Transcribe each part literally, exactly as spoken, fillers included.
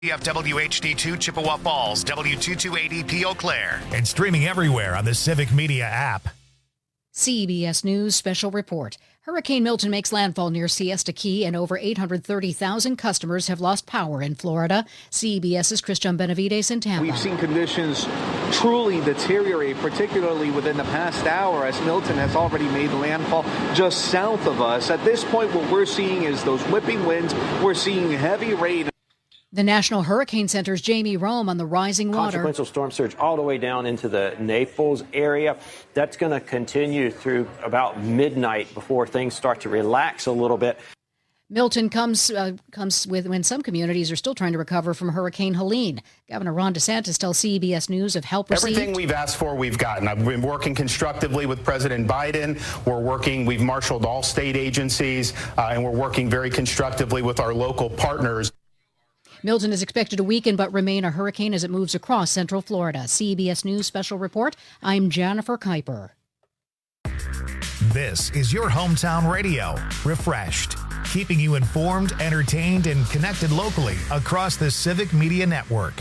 F W H D two Chippewa Falls, W two two eight E P Eau Claire. And streaming everywhere on the Civic Media app. C B S News Special Report. Hurricane Milton makes landfall near Siesta Key, and over eight hundred thirty thousand customers have lost power in Florida. CBS's Christian Benavides in Tampa. We've seen conditions truly deteriorate, particularly within the past hour, as Milton has already made landfall just south of us. At this point, what we're seeing is those whipping winds. We're seeing heavy rain. The National Hurricane Center's Jamie Rome on the rising water. Consequential storm surge all the way down into the Naples area. That's going to continue through about midnight before things start to relax a little bit. Milton comes uh, comes with when some communities are still trying to recover from Hurricane Helene. Governor Ron DeSantis tells C B S News of help received. Everything we've asked for, we've gotten. I've been working constructively with President Biden. We're working, we've marshaled all state agencies, uh, and we're working very constructively with our local partners. Milton is expected to weaken but remain a hurricane as it moves across central Florida. C B S News Special Report. I'm Jennifer Kuiper. This is your hometown radio, Refreshed, keeping you informed, entertained, and connected locally across the Civic Media Network.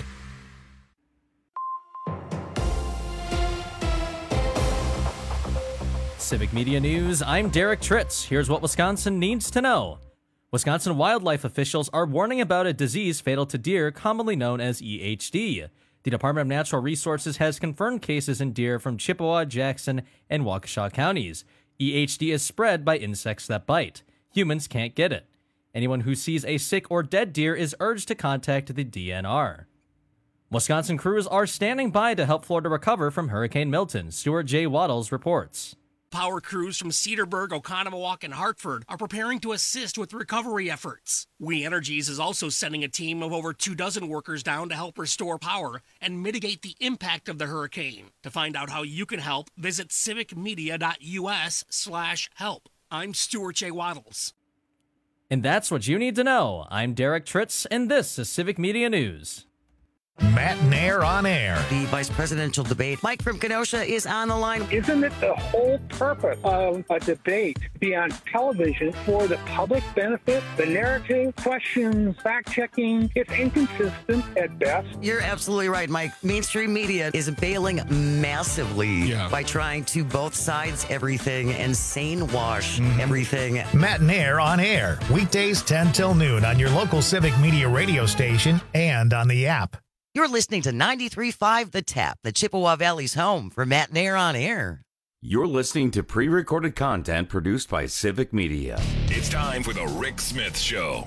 Civic Media News, I'm Derek Tritz. Here's what Wisconsin needs to know. Wisconsin wildlife officials are warning about a disease fatal to deer commonly known as E H D. The Department of Natural Resources has confirmed cases in deer from Chippewa, Jackson, and Waukesha counties. E H D is spread by insects that bite. Humans can't get it. Anyone who sees a sick or dead deer is urged to contact the D N R. Wisconsin crews are standing by to help Florida recover from Hurricane Milton. Stuart J. Waddles reports. Power crews from Cedarburg, Oconomowoc, and Hartford are preparing to assist with recovery efforts. We Energies is also sending a team of over two dozen workers down to help restore power and mitigate the impact of the hurricane. To find out how you can help, visit civicmedia.us slash help. I'm Stuart J. Waddles. And that's what you need to know. I'm Derek Tritz, and this is Civic Media News. Matt Nair on air. The vice presidential debate. Mike from Kenosha is on the line. Isn't it the whole purpose of a debate to be on television for the public benefit? The narrative, questions, fact-checking, it's inconsistent at best. You're absolutely right, Mike. Mainstream media is bailing massively yeah. by trying to both sides everything and sane wash mm-hmm. everything. Matt Nair on air. Weekdays ten till noon on your local Civic Media radio station and on the app. You're listening to ninety-three point five The Tap, the Chippewa Valley's home for Matt Nair on air. You're listening to pre-recorded content produced by Civic Media. It's time for the Rick Smith Show.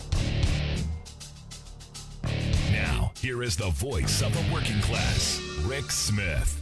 Now, here is the voice of the working class, Rick Smith.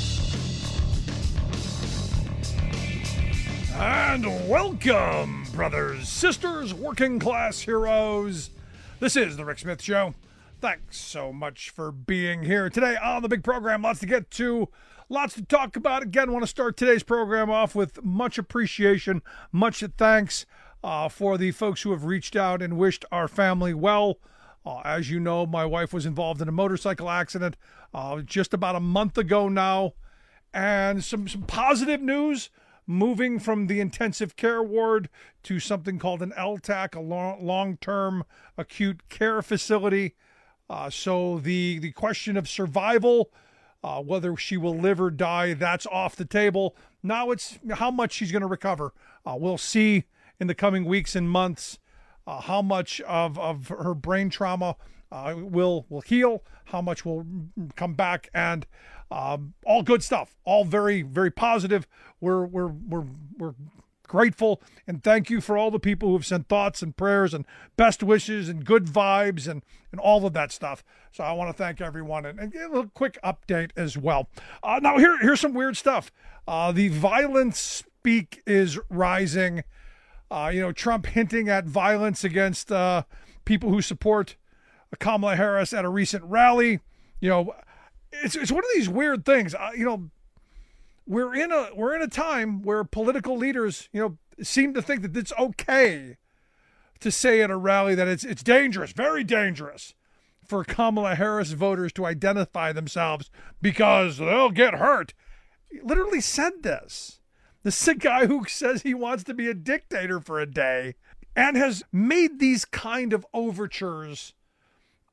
And welcome, brothers, sisters, working class heroes. This is the Rick Smith Show. Thanks so much for being here today on the big program. Lots to get to, lots to talk about. Again, want to start today's program off with much appreciation, much thanks uh, for the folks who have reached out and wished our family well. Uh, as you know, my wife was involved in a motorcycle accident uh, just about a month ago now. And some, some positive news, moving from the intensive care ward to something called an L T A C, a long, long-term acute care facility. Uh, so the, the question of survival, uh, whether she will live or die, that's off the table. Now it's how much she's going to recover. Uh, we'll see in the coming weeks and months uh, how much of, of her brain trauma uh, will will heal, how much will come back, and um, all good stuff. All very, very positive. We're we're we're we're grateful, and thank you for all the people who have sent thoughts and prayers and best wishes and good vibes and, and all of that stuff. So I want to thank everyone and, and give a little quick update as well. Uh, now here, here's some weird stuff. Uh, the violence speak is rising. Uh, you know, Trump hinting at violence against uh, people who support Kamala Harris at a recent rally. You know, it's it's one of these weird things. Uh, you know, We're in a we're in a time where political leaders, you know, seem to think that it's okay to say at a rally that it's it's dangerous, very dangerous, for Kamala Harris voters to identify themselves because they'll get hurt. He literally said this. This is a guy who says he wants to be a dictator for a day and has made these kind of overtures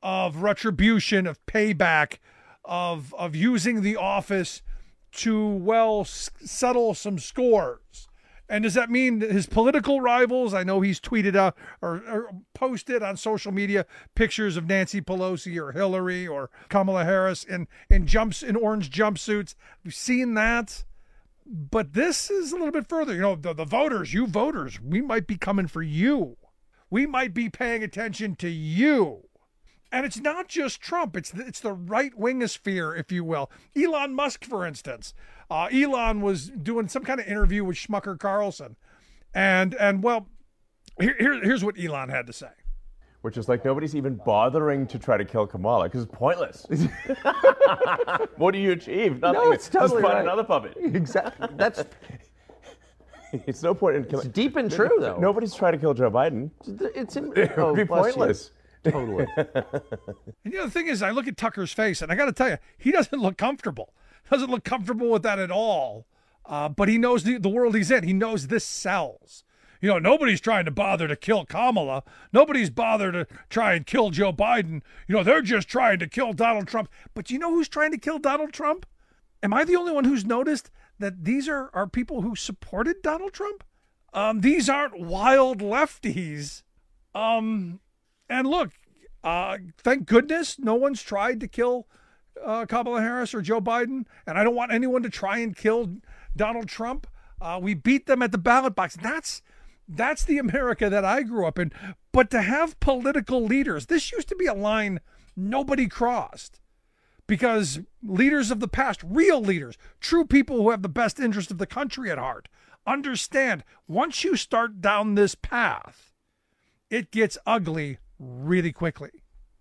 of retribution, of payback, of of using the office to, well, s- settle some scores. And does that mean that his political rivals, I know he's tweeted out or, or posted on social media pictures of Nancy Pelosi or Hillary or Kamala Harris in, in jumps in orange jumpsuits. We've seen that. But this is a little bit further. You know, the, the voters, you voters, we might be coming for you. We might be paying attention to you. And it's not just Trump. It's the, it's the right-wingosphere, if you will. Elon Musk, for instance. Uh, Elon was doing some kind of interview with Schmucker Carlson. And, and well, here, here, here's what Elon had to say. Which is like, nobody's even bothering to try to kill Kamala because it's pointless. What do you achieve? Nothing. No, it's totally Just find right. another puppet. Exactly. That's It's no point in killing. It's deep and true, though. Nobody's trying to kill Joe Biden. It's in, It oh, would be bless you. pointless. Totally. And you know, the thing is, I look at Tucker's face, and I got to tell you, he doesn't look comfortable. Doesn't look comfortable with that at all. Uh, but he knows the, the world he's in. He knows this sells. You know, nobody's trying to bother to kill Kamala. Nobody's bothered to try and kill Joe Biden. You know, they're just trying to kill Donald Trump. But you know who's trying to kill Donald Trump? Am I the only one who's noticed that these are, are people who supported Donald Trump? Um, these aren't wild lefties. Um, and look, uh, thank goodness no one's tried to kill uh, Kamala Harris or Joe Biden. And I don't want anyone to try and kill Donald Trump. Uh, we beat them at the ballot box. That's That's the America that I grew up in. But to have political leaders, this used to be a line nobody crossed. Because leaders of the past, real leaders, true people who have the best interest of the country at heart, understand once you start down this path, it gets ugly really quickly.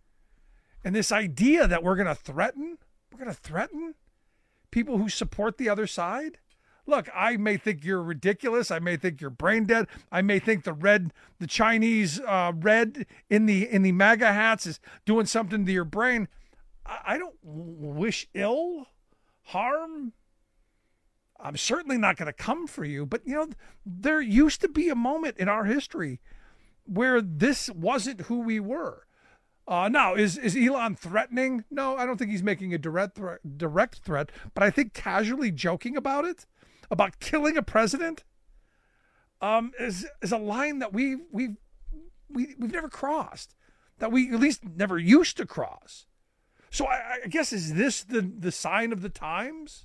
And this idea that we're going to threaten, we're going to threaten people who support the other side. Look, I may think you're ridiculous. I may think you're brain dead. I may think the red, the Chinese uh, red in the in the MAGA hats is doing something to your brain. I, I don't wish ill, harm. I'm certainly not going to come for you. But, you know, there used to be a moment in our history where this wasn't who we were. Uh, now, is, is Elon threatening? No, I don't think he's making a direct threat, direct threat, but I think casually joking about it, about killing a president, um, is is a line that we we we we've never crossed, that we at least never used to cross. So I, I guess is this the the sign of the times?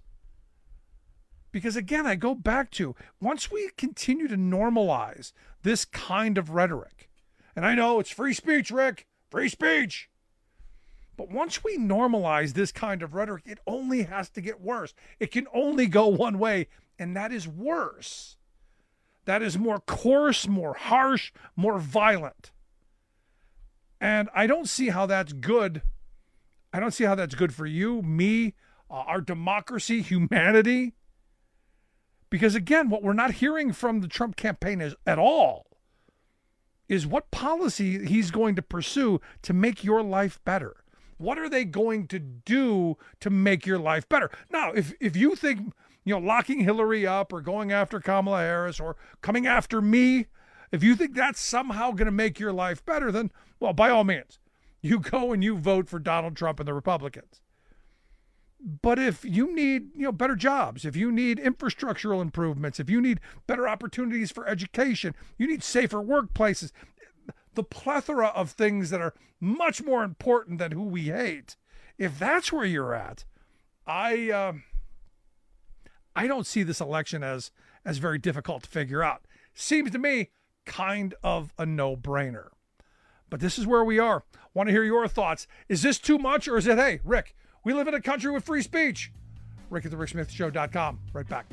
Because again, I go back to once we continue to normalize this kind of rhetoric, and I know it's free speech, Rick, free speech. But once we normalize this kind of rhetoric, it only has to get worse. It can only go one way, and that is worse. That is more coarse, more harsh, more violent. And I don't see how that's good. I don't see how that's good for you, me, uh, our democracy, humanity. Because again, what we're not hearing from the Trump campaign is at all is what policy he's going to pursue to make your life better. What are they going to do to make your life better? Now, if if you think, you know, locking Hillary up or going after Kamala Harris or coming after me, if you think that's somehow going to make your life better, then, well, by all means, you go and you vote for Donald Trump and the Republicans. But if you need, you know, better jobs, if you need infrastructural improvements, if you need better opportunities for education, you need safer workplaces, the plethora of things that are much more important than who we hate. If that's where you're at, I uh, I don't see this election as as very difficult to figure out. Seems to me kind of a no-brainer. But this is where we are. Want to hear your thoughts. Is this too much, or is it, hey, Rick, we live in a country with free speech? Rick at the Rick Smith Show dot com. Right back.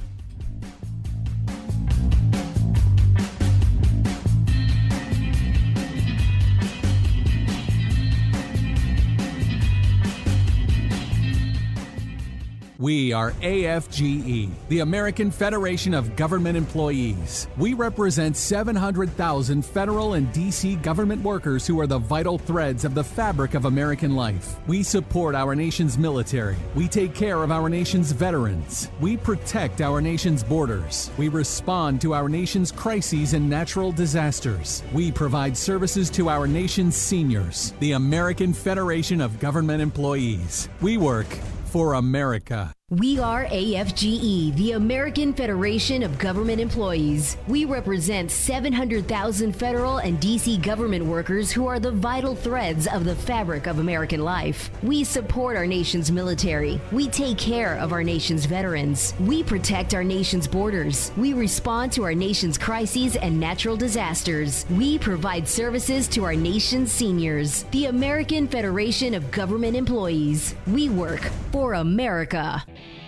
We are A F G E, the American Federation of Government Employees. We represent seven hundred thousand federal and D C government workers who are the vital threads of the fabric of American life. We support our nation's military. We take care of our nation's veterans. We protect our nation's borders. We respond to our nation's crises and natural disasters. We provide services to our nation's seniors. The American Federation of Government Employees. We work for America. We are A F G E, the American Federation of Government Employees. We represent seven hundred thousand federal and D C government workers who are the vital threads of the fabric of American life. We support our nation's military. We take care of our nation's veterans. We protect our nation's borders. We respond to our nation's crises and natural disasters. We provide services to our nation's seniors. The American Federation of Government Employees. We work for America.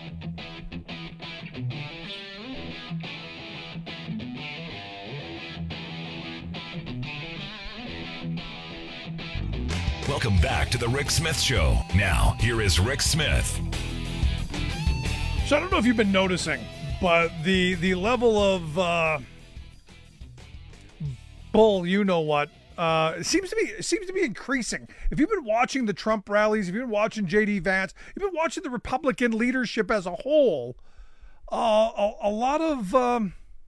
Welcome back to the Rick Smith Show. Now, here is Rick Smith. So I don't know if you've been noticing, but the the level of uh, bull, you know what, uh, seems to be seems to be increasing. If you've been watching the Trump rallies, if you've been watching J D Vance, you've been watching the Republican leadership as a whole, uh, a, a lot of um,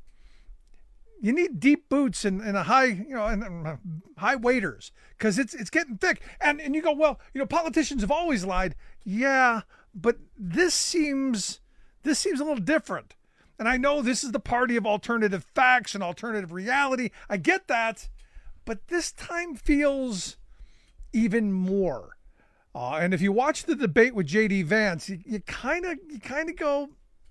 you need deep boots and, and a high, you know, and, and high waiters, because it's it's getting thick. And and you go, well, you know, politicians have always lied. Yeah, but this seems this seems a little different. And I know this is the party of alternative facts and alternative reality. I get that, but this time feels even more. Uh, and if you watch the debate with J D Vance, you kind of you kind of go,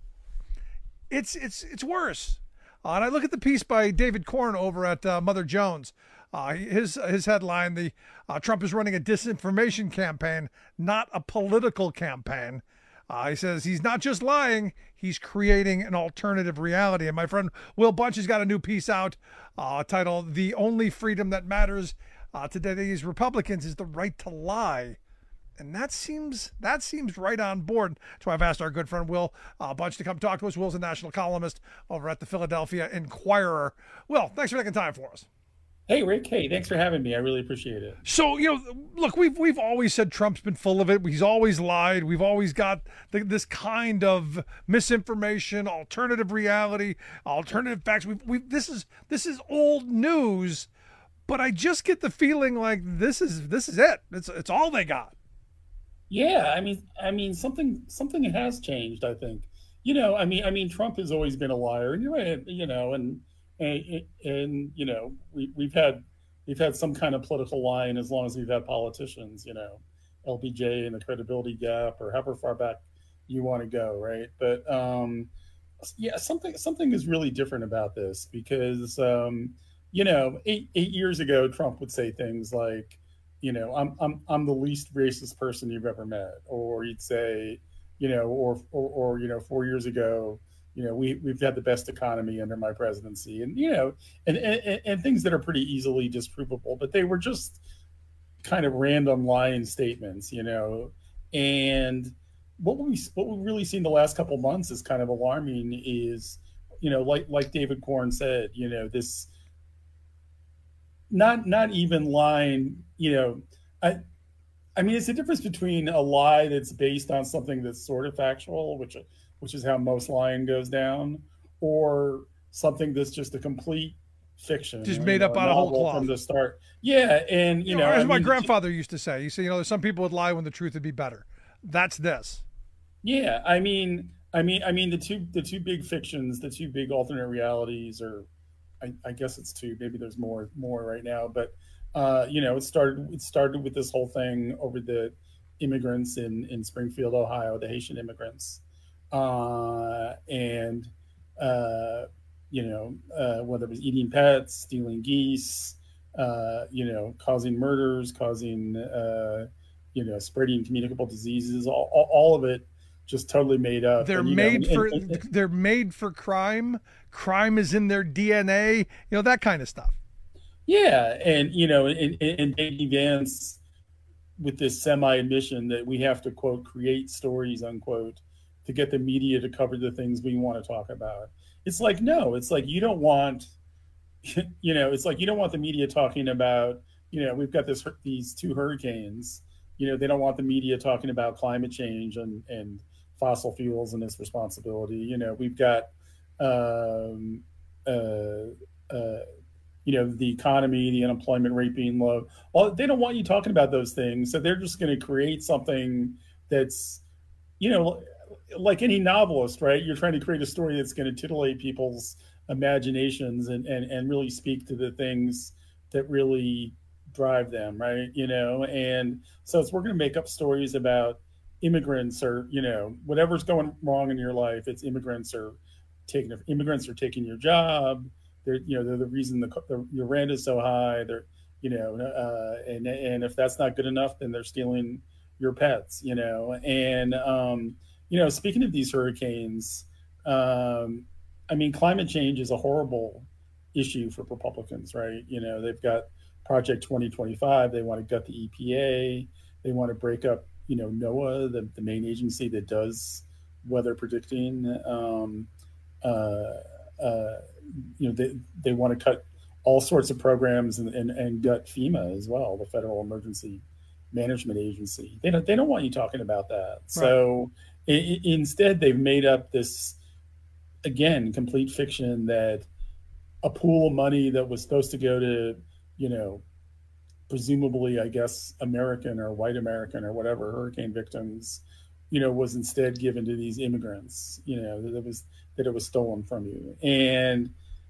it's it's it's worse. Uh, and I look at the piece by David Korn over at uh, Mother Jones. Uh, his his headline: the uh, Trump is running a disinformation campaign, not a political campaign. Uh, he says he's not just lying; he's creating an alternative reality. And my friend Will Bunch has got a new piece out uh, titled "The Only Freedom That Matters uh, to Today's Republicans is the Right to Lie." And that seems that seems right on board. So I've asked our good friend Will uh, Bunch to come talk to us. Will's a national columnist over at the Philadelphia Inquirer. Will, thanks for taking time for us. Hey, Rick. Hey, thanks for having me. I really appreciate it. So, you know, look, we've we've always said Trump's been full of it. He's always lied. We've always got the, this kind of misinformation, alternative reality, alternative facts. We've, we've this is this is old news, but I just get the feeling like this is this is it. It's it's all they got. Yeah, I mean, I mean, something something has changed. I think, you know, I mean, I mean, Trump has always been a liar, and you know, and and, and you know, we we've had we've had some kind of political line as long as we've had politicians, you know, L B J and the credibility gap, or however far back you want to go, right? But um, yeah, something something is really different about this because um, you know, eight eight years ago, Trump would say things like, you know, I'm I'm I'm the least racist person you've ever met, or he'd say, you know, or or, or you know, four years ago, you know, we we've had the best economy under my presidency, and you know, and and, and things that are pretty easily disprovable, but they were just kind of random lying statements, you know. And what we what we've really seen the last couple months is kind of alarming. Is, you know, like like David Korn said, you know, this. Not not even lying, you know, I I mean, it's the difference between a lie that's based on something that's sort of factual, which which is how most lying goes down, or something that's just a complete fiction. Just made know, up out of whole cloth. From the start. Yeah, and, you, you know. know as I my mean, grandfather used to say, you say, you know, some people would lie when the truth would be better. That's this. Yeah, I mean, I mean, I mean, the two the two big fictions, the two big alternate realities are, I, I guess it's two. Maybe there's more more right now, but uh, you know, it started it started with this whole thing over the immigrants in in Springfield, Ohio, the Haitian immigrants, uh, and uh, you know, uh, whether it was eating pets, stealing geese, uh, you know, causing murders, causing uh, you know, spreading communicable diseases, all, all, all of it. Just totally made up. They're and, made know, for and, and, they're made for crime. Crime is in their D N A. You know, that kind of stuff. Yeah, and you know, and, and J D Vance with this semi admission that we have to quote create stories unquote to get the media to cover the things we want to talk about. It's like, no, it's like you don't want, you know, it's like you don't want the media talking about, you know, we've got this these two hurricanes. You know, they don't want the media talking about climate change and, and fossil fuels and its responsibility. You know, we've got, um, uh, uh, you know, the economy, the unemployment rate being low. Well, they don't want you talking about those things. So they're just going to create something that's, you know, like any novelist, right? You're trying to create a story that's going to titillate people's imaginations and, and, and really speak to the things that really drive them, right? You know, and so it's, we're going to make up stories about immigrants or, you know, whatever's going wrong in your life. It's immigrants are taking, immigrants are taking your job. They're, you know, they're the reason the, the your rent is so high. They're, you know, uh, and, and if that's not good enough, then they're stealing your pets, you know? And, um, you know, speaking of these hurricanes, um, I mean, climate change is a horrible issue for Republicans, right? You know, they've got Project twenty twenty-five. They want to gut the E P A. They want to break up, you know, NOAA, the, the main agency that does weather predicting. Um, uh, uh, you know, they, they want to cut all sorts of programs and, and, and gut FEMA as well, the Federal Emergency Management Agency. They don't, they don't want you talking about that. Right. So I- instead, they've made up this, again, complete fiction that a pool of money that was supposed to go to, you know, presumably, I guess, American or white American or whatever hurricane victims, you know, was instead given to these immigrants, you know, that it was, that it was stolen from you. And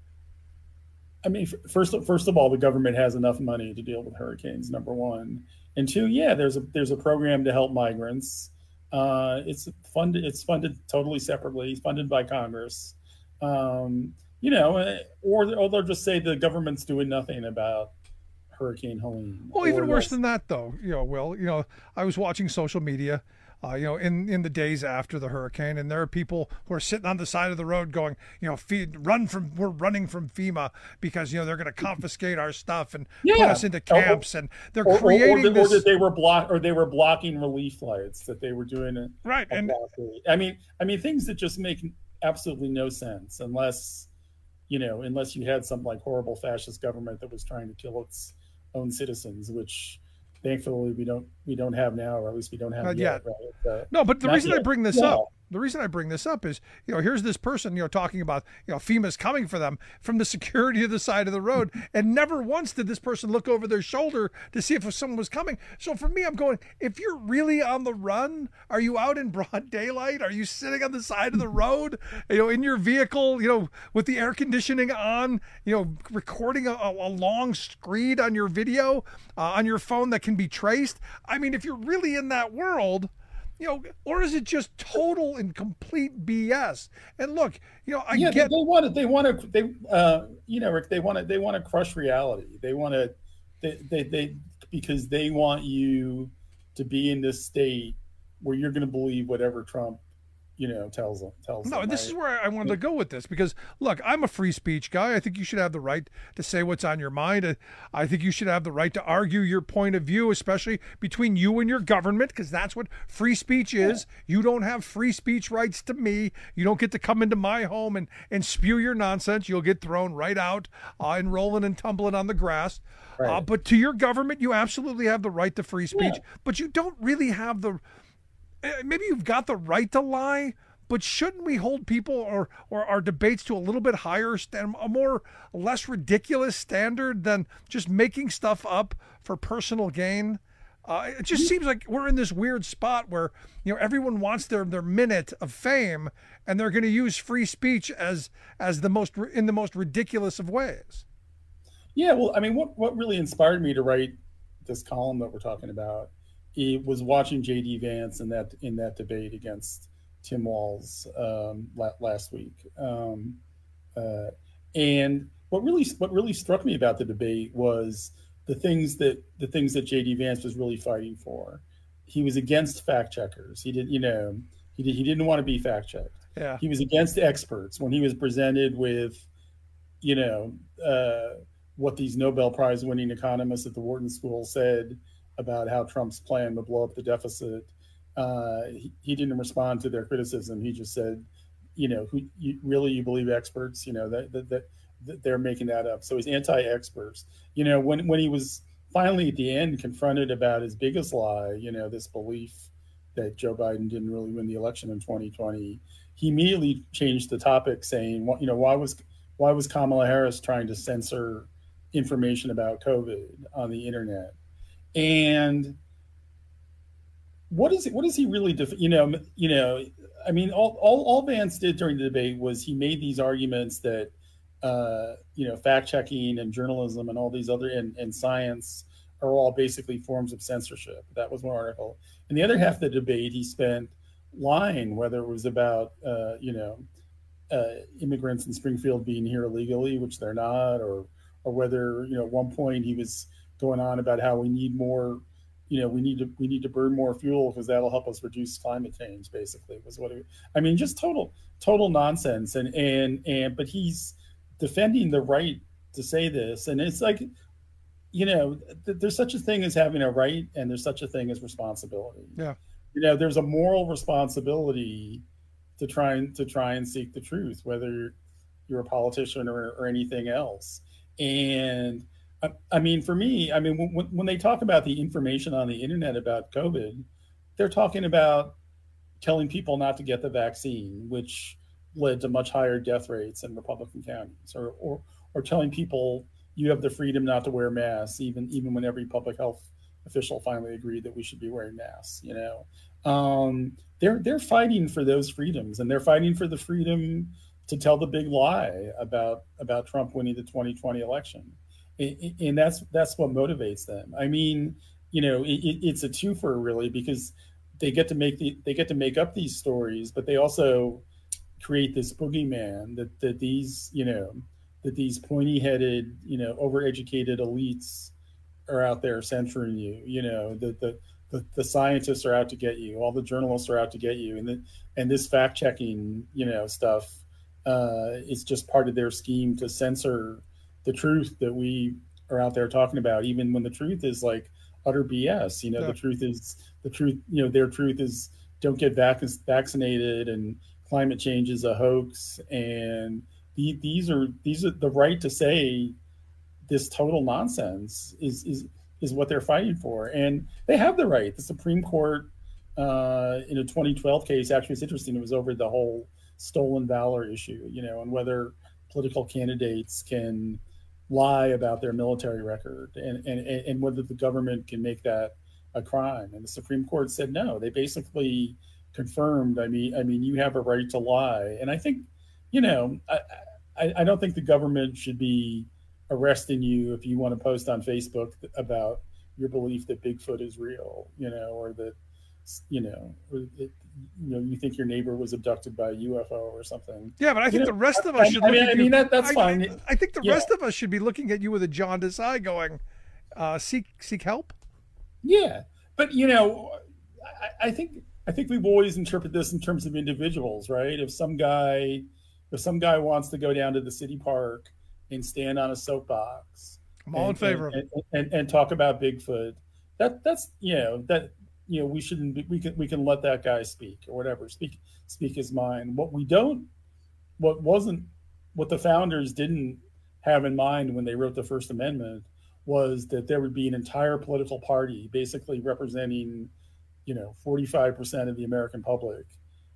I mean, first, first of all, the government has enough money to deal with hurricanes, number one. And two, yeah, there's a, there's a program to help migrants. Uh, it's funded, it's funded totally separately, funded by Congress. Um, you know, or, or they'll just say the government's doing nothing about Hurricane Helene. Well, even worse than that, though, you know, Will, you know, I was watching social media, uh, you know, in, in the days after the hurricane, and there are people who are sitting on the side of the road going, you know, feed, run from, we're running from FEMA because, you know, they're going to confiscate our stuff and yeah. put us into camps, and they're or, creating or, or, this. Or that they were block, or they were blocking relief flights, that they were doing it. Right. And I mean, I mean, things that just make absolutely no sense unless, you know, unless you had some like horrible fascist government that was trying to kill its own citizens, which thankfully we don't we don't have now, or at least we don't have Not yet. yet. Right? Uh, no, but the reason yet. I bring this yeah. up, the reason I bring this up is, you know, here's this person, you know, talking about, you know, FEMA's coming for them from the security of the side of the road, and never once did this person look over their shoulder to see if someone was coming. So for me, I'm going, if you're really on the run, are you out in broad daylight? Are you sitting on the side of the road, you know, in your vehicle, you know, with the air conditioning on, you know, recording a, a long screed on your video uh, on your phone that can be traced? I mean, if you're really in that world, you know, or is it just total and complete B S? And look, you know, I yeah, get they want to, they want to, they, uh, you know, Rick, they want to, they want to crush reality. They want to, they, they, they, because they want you to be in this state where you're going to believe whatever Trump, you know, tells them. Tells no, them, this right? is where I wanted to go with this, because look, I'm a free speech guy. I think you should have the right to say what's on your mind. I think you should have the right to argue your point of view, especially between you and your government, because that's what free speech is. Yeah. You don't have free speech rights to me. You don't get to come into my home and, and spew your nonsense. You'll get thrown right out uh, and rolling and tumbling on the grass. Right. Uh, but to your government, you absolutely have the right to free speech, yeah. but you don't really have the, maybe you've got the right to lie, but shouldn't we hold people or, or our debates to a little bit higher, stand, a more less ridiculous standard than just making stuff up for personal gain? Uh, it just seems like we're in this weird spot where, you know, everyone wants their, their minute of fame, and they're going to use free speech as as the most in the most ridiculous of ways. Yeah, well, I mean, what what really inspired me to write this column that we're talking about, it was watching J D Vance in that in that debate against Tim Walz um, last week, um, uh, and what really what really struck me about the debate was the things that the things that J D Vance was really fighting for. He was against fact checkers. He did, you know, he did, he didn't want to be fact checked. Yeah. He was against experts when he was presented with, you know, uh, what these Nobel Prize winning economists at the Wharton School said about how Trump's plan would blow up the deficit. uh, he, he didn't respond to their criticism. He just said, you know, who you, really you believe experts? You know that, that that that they're making that up. So he's anti-experts. You know, when when he was finally at the end confronted about his biggest lie, you know, this belief that Joe Biden didn't really win the election in twenty twenty, he immediately changed the topic, saying, you know, why was why was Kamala Harris trying to censor information about COVID on the internet? And what is it? What is he really? Def- you know, you know. I mean, all, all all Vance did during the debate was he made these arguments that, uh, you know, fact checking and journalism and all these other and, and science are all basically forms of censorship. That was one article. And the other half of the debate, he spent lying, whether it was about, uh, you know, uh, immigrants in Springfield being here illegally, which they're not, or or whether, you know, at one point he was going on about how we need more. You know, we need to we need to burn more fuel because that'll help us reduce climate change. Basically, was what it, I mean. Just total total nonsense. And and and but he's defending the right to say this, and it's like, you know, th- there's such a thing as having a right, and there's such a thing as responsibility. Yeah. You know, there's a moral responsibility to try and to try and seek the truth, whether you're a politician or, or anything else. And I mean, for me, I mean, when, when they talk about the information on the internet about COVID, they're talking about telling people not to get the vaccine, which led to much higher death rates in Republican counties, or or, or telling people you have the freedom not to wear masks, even even when every public health official finally agreed that we should be wearing masks. You know, um, they're they're fighting for those freedoms, and they're fighting for the freedom to tell the big lie about about Trump winning the twenty twenty election. And that's that's what motivates them. I mean, you know, it, it's a twofer really, because they get to make the they get to make up these stories, but they also create this boogeyman that that these you know that these pointy-headed, you know, overeducated elites are out there censoring you. You know, that the, the the scientists are out to get you, all the journalists are out to get you, and the, and this fact-checking, you know, stuff uh, is just part of their scheme to censor the truth that we are out there talking about, even when the truth is like utter B S. You know, yeah. the truth is the truth, you know, their truth is don't get vac- vaccinated and climate change is a hoax. And the, these are, these are the right to say this total nonsense is, is, is what they're fighting for. And they have the right. The Supreme Court uh, in a twenty twelve case, actually it's interesting. It was over the whole stolen valor issue, you know, and whether political candidates can lie about their military record, and, and, and whether the government can make that a crime. And the Supreme Court said no. They basically confirmed, I mean, I mean, you have a right to lie. And I think, you know, I, I, I don't think the government should be arresting you if you want to post on Facebook about your belief that Bigfoot is real, you know, or that, you know, or it, you know, you think your neighbor was abducted by a U F O or something. Yeah, but I think you know, the rest of us I, should. I look mean, at I you, mean that that's I, fine. I think the yeah. rest of us should be looking at you with a jaundiced eye, going, uh, "Seek, seek help." Yeah, but you know, I, I think I think we've always interpreted this in terms of individuals, right? If some guy, if some guy wants to go down to the city park and stand on a soapbox, I'm all and, in favor and, of it, and, and, and talk about Bigfoot, that that's you know that. You know, we shouldn't be, we can we can let that guy speak or whatever, speak speak his mind. What we don't, what wasn't, what the founders didn't have in mind when they wrote the First Amendment was that there would be an entire political party, basically representing, you know, forty-five percent of the American public,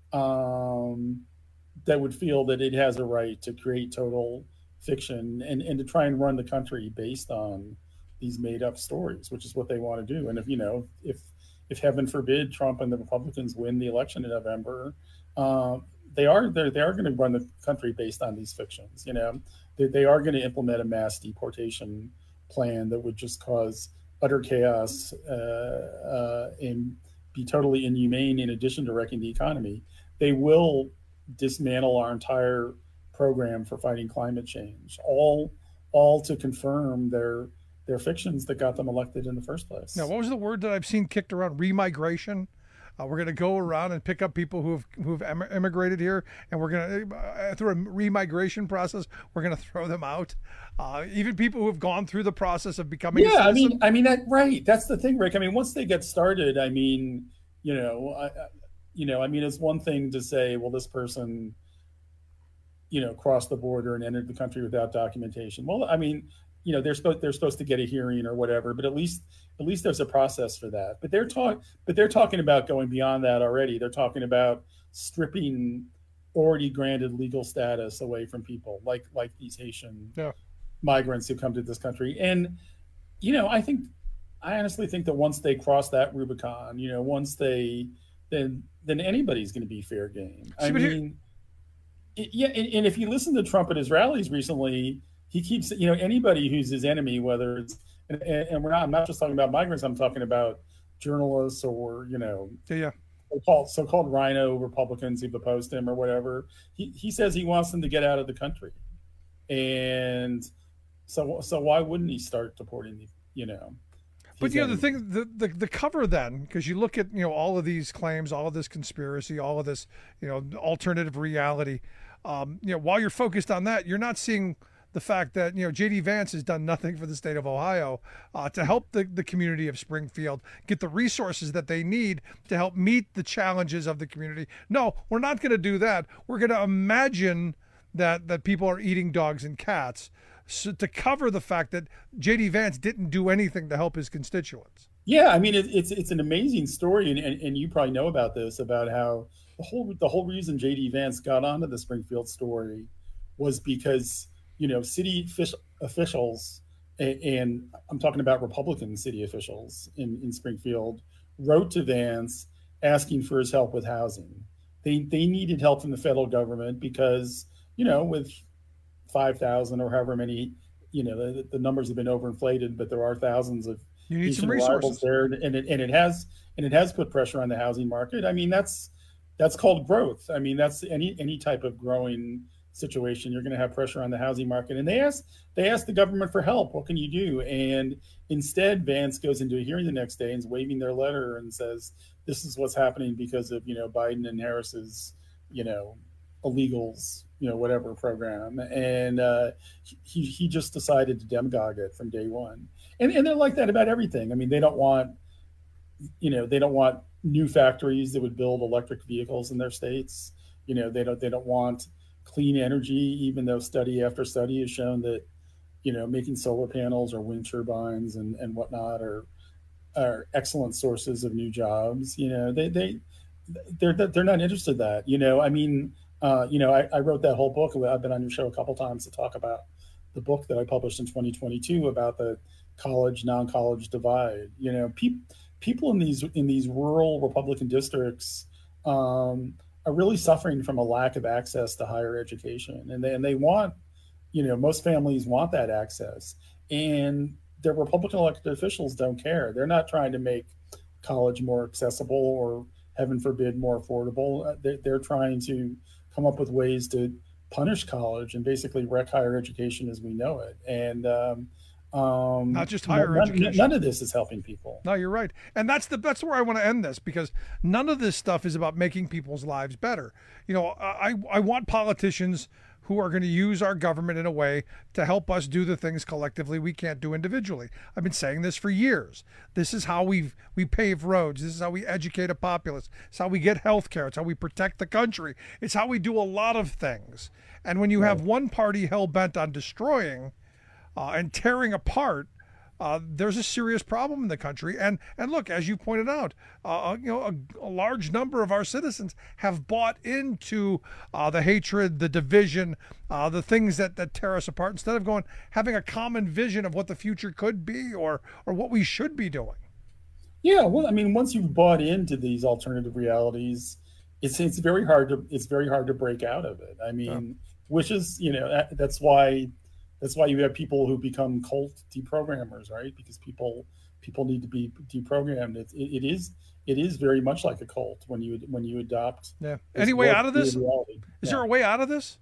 um, that would feel that it has a right to create total fiction and, and to try and run the country based on these made up stories, which is what they want to do. And if, you know, if, If heaven forbid Trump and the Republicans win the election in November, uh, they are they are going to run the country based on these fictions. You know, they, they are going to implement a mass deportation plan that would just cause utter chaos uh, uh, and be totally inhumane. In addition to wrecking the economy, they will dismantle our entire program for fighting climate change. All all to confirm their. Their fictions that got them elected in the first place. Now, what was the word that I've seen kicked around? Remigration. Uh, we're going to go around and pick up people who've who've em- immigrated here, and we're going to uh, through a remigration process. We're going to throw them out. Uh, even people who've gone through the process of becoming. Yeah, a I mean, I mean that right. That's the thing, Rick. I mean, once they get started, I mean, you know, I, I, you know, I mean, it's one thing to say, well, this person, you know, crossed the border and entered the country without documentation. Well, I mean, you know, they're supposed they're supposed to get a hearing or whatever, but at least at least there's a process for that. But they're talk but they're talking about going beyond that already. They're talking about stripping already granted legal status away from people like like these Haitian yeah. migrants who come to this country. And, you know, I think I honestly think that once they cross that Rubicon, you know, once they then then anybody's going to be fair game. I mean, it, yeah, and, and if you listen to Trump at his rallies recently, he keeps, you know, anybody who's his enemy, whether it's, and, and we're not, I'm not just talking about migrants, I'm talking about journalists or, you know, yeah, yeah. so-called, so-called rhino Republicans who've opposed him or whatever. He he says he wants them to get out of the country. And so so why wouldn't he start deporting the, you know? But you know, the thing, the, the the cover then, because you look at, you know, all of these claims, all of this conspiracy, all of this, you know, alternative reality. Um, you know, while you're focused on that, you're not seeing the fact that, you know, J D Vance has done nothing for the state of Ohio uh, to help the, the community of Springfield get the resources that they need to help meet the challenges of the community. No, we're not going to do that. We're going to imagine that that people are eating dogs and cats. So to cover the fact that J D Vance didn't do anything to help his constituents. Yeah, I mean, it, it's it's an amazing story, and, and, and you probably know about this, about how the whole the whole reason J D Vance got onto the Springfield story was because, you know, city fish, officials, and, and I'm talking about Republican city officials in, in Springfield, wrote to Vance asking for his help with housing. They they needed help from the federal government because, you know, with five thousand or however many, you know, the, the numbers have been overinflated, but there are thousands of you need some resources there, and it and it has and it has put pressure on the housing market. I mean, that's that's called growth. I mean, that's any any type of growing situation. You're going to have pressure on the housing market, and they asked they asked the government for help. What can you do? And instead, Vance goes into a hearing the next day and is waving their letter and says, "This is what's happening because of, you know, Biden and Harris's, you know, illegals, you know, whatever program." And uh, he he just decided to demagogue it from day one. And and they're like that about everything. I mean, they don't want, you know, they don't want new factories that would build electric vehicles in their states. You know, they don't they don't want clean energy, even though study after study has shown that, you know, making solar panels or wind turbines and, and whatnot are are excellent sources of new jobs. You know, they they they're they're not interested in that. You know, I mean. Uh, you know, I, I wrote that whole book. I've been on your show a couple times to talk about the book that I published in twenty twenty-two about the college, non-college divide. You know, pe- people in these in these rural Republican districts um, are really suffering from a lack of access to higher education, and they and they want, you know, most families want that access, and the Republican elected officials don't care. They're not trying to make college more accessible or, heaven forbid, more affordable. They're, they're trying to come up with ways to punish college and basically wreck higher education as we know it. And um, um, not just higher none, education. None of this is helping people. No, you're right. And that's the that's where I want to end this, because none of this stuff is about making people's lives better. You know, I I want politicians who are going to use our government in a way to help us do the things collectively we can't do individually. I've been saying this for years. This is how we we pave roads. This is how we educate a populace. It's how we get health care. It's how we protect the country. It's how we do a lot of things. And when you have one party hell-bent on destroying uh, and tearing apart, Uh, there's a serious problem in the country. And and look, as you pointed out, uh, you know, a, a large number of our citizens have bought into uh, the hatred, the division, uh, the things that, that tear us apart, instead of going, having a common vision of what the future could be or or what we should be doing. Yeah, well, I mean, once you've bought into these alternative realities, it's it's very hard to it's very hard to break out of it. I mean, yeah. which is, you know, that, that's why. That's why you have people who become cult deprogrammers, right? Because people people need to be deprogrammed. It, it, it is it is very much like a cult when you when you adopt. Yeah. Any way out of this? Reality. Is yeah. there a way out of this?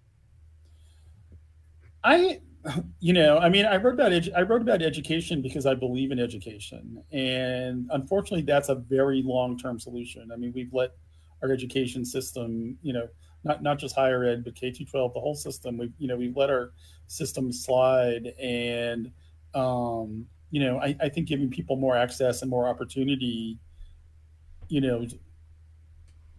I, you know, I mean, I wrote about edu- I wrote about education because I believe in education, and unfortunately, that's a very long term solution. I mean, we've let our education system, you know, not not just higher ed, but K through twelve, the whole system. We, you know, we've let our system slide, and um, you know, I, I think giving people more access and more opportunity, you know,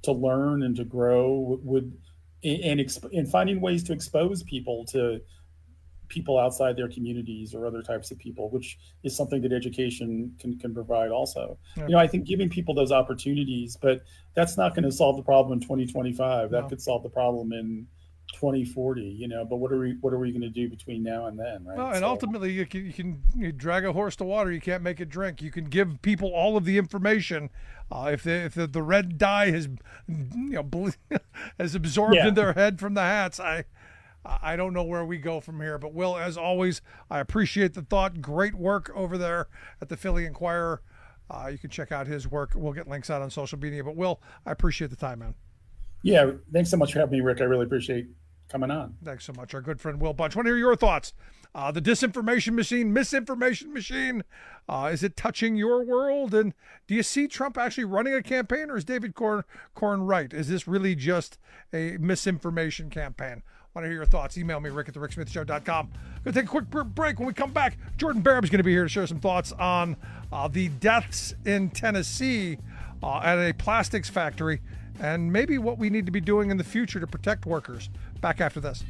to learn and to grow would, and exp- and finding ways to expose people to people outside their communities or other types of people, which is something that education can, can provide also. Yeah. You know, I think giving people those opportunities, but that's not going to solve the problem in twenty twenty-five. That no. could solve the problem in twenty forty, you know, but what are we what are we going to do between now and then, right? Well, and so, ultimately you can, you can you drag a horse to water, you can't make it drink. You can give people all of the information. Uh, if the if the, the red dye has you know ble- has absorbed yeah. in their head from the hats, I I don't know where we go from here. But Will, as always, I appreciate the thought. Great work over there at the Philly Inquirer. Uh, you can check out his work. We'll get links out on social media. But Will, I appreciate the time, man. Yeah, thanks so much for having me, Rick. I really appreciate coming on. Thanks so much. Our good friend Will Bunch. I want to hear your thoughts. Uh, the disinformation machine, misinformation machine, uh, is it touching your world? And do you see Trump actually running a campaign, or is David Corn, Corn right? Is this really just a misinformation campaign? I want to hear your thoughts. Email me, rick at the rick smith show dot com. Going to take a quick break. When we come back, Jordan Barab is going to be here to share some thoughts on uh, the deaths in Tennessee uh, at a plastics factory, and maybe what we need to be doing in the future to protect workers. Back after this.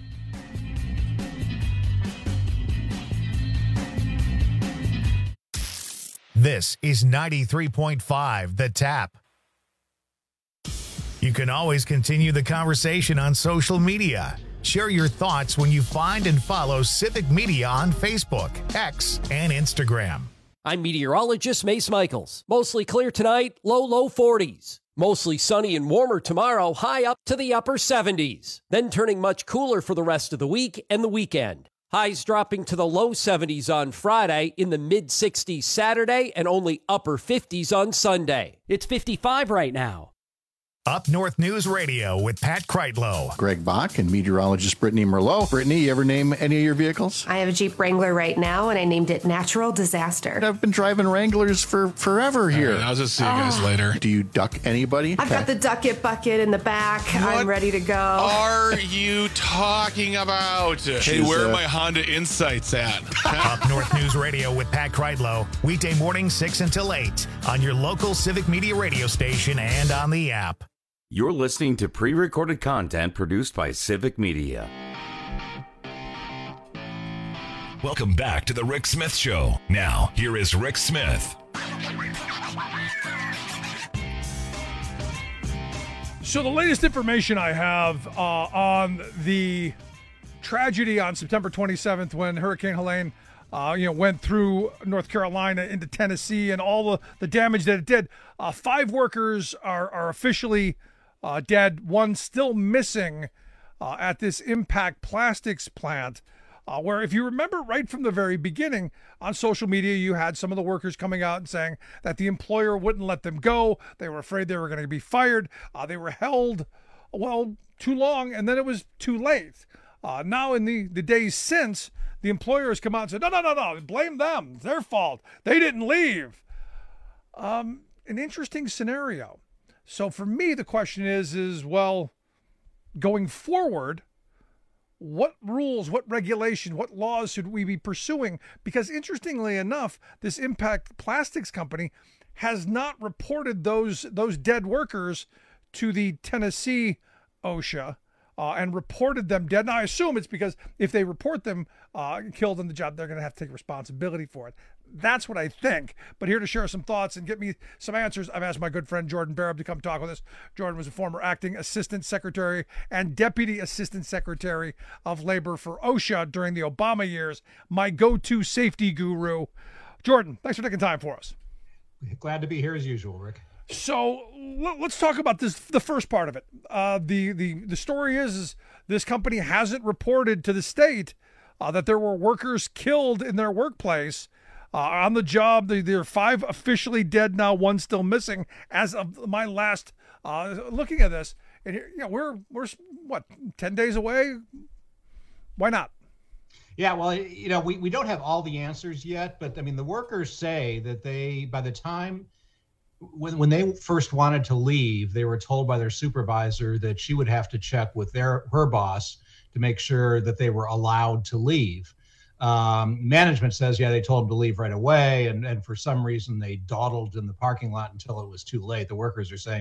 This is ninety-three point five The Tap. You can always continue the conversation on social media. Share your thoughts when you find and follow Civic Media on Facebook, X, and Instagram. I'm meteorologist Mace Michaels. Mostly clear tonight, low, low forties. Mostly sunny and warmer tomorrow, high up to the upper seventies. Then turning much cooler for the rest of the week and the weekend. Highs dropping to the low seventies on Friday, in the mid sixties Saturday, and only upper fifties on Sunday. It's fifty-five right now. Up North News Radio with Pat Kreitlow. Greg Bach and meteorologist Brittany Merlot. Brittany, you ever name any of your vehicles? I have a Jeep Wrangler right now, and I named it Natural Disaster. I've been driving Wranglers for forever here. Right, I'll just see you guys oh. later. Do you duck anybody? I've got the duck it bucket in the back. What I'm ready to go. Are you talking about? Hey, She's, where uh, are my Honda Insights at? Up North News Radio with Pat Kreitlow. Weekday morning six until eight on your local Civic Media radio station and on the app. You're listening to pre-recorded content produced by Civic Media. Welcome back to the Rick Smith Show. Now, here is Rick Smith. So the latest information I have uh, on the tragedy on September twenty-seventh when Hurricane Helene Uh, you know, went through North Carolina into Tennessee and all the, the damage that it did. Uh, five workers are, are officially uh, dead. One still missing uh, at this Impact Plastics plant, uh, where if you remember right from the very beginning on social media, you had some of the workers coming out and saying that the employer wouldn't let them go. They were afraid they were going to be fired. Uh, they were held, well, too long, and then it was too late. Uh, now in the, the days since, the employer has come out and said, no, no, no, no, blame them. It's their fault. They didn't leave. Um, an interesting scenario. So for me, the question is, is, well, going forward, what rules, what regulation, what laws should we be pursuing? Because interestingly enough, this Impact Plastics company has not reported those, those dead workers to the Tennessee OSHA. Uh, and reported them dead. Now, I assume it's because if they report them uh, killed on the job, they're going to have to take responsibility for it. That's what I think. But here to share some thoughts and get me some answers, I've asked my good friend Jordan Barab to come talk with us. Jordan was a former acting assistant secretary and deputy assistant secretary of labor for OSHA during the Obama years. My go-to safety guru. Jordan, thanks for taking time for us. Glad to be here as usual, Rick. So let's talk about this. The first part of it. Uh, the the the story is, is this company hasn't reported to the state uh, that there were workers killed in their workplace uh, on the job. There are five officially dead now, one still missing as of my last uh, looking at this. And here, you know, we're we're what ten days away. Why not? Yeah, well, you know, we we don't have all the answers yet, but I mean, the workers say that they by the time. When when they first wanted to leave, they were told by their supervisor that she would have to check with their her boss to make sure that they were allowed to leave. Um, management says, yeah, they told them to leave right away, and, and for some reason they dawdled in the parking lot until it was too late. The workers are saying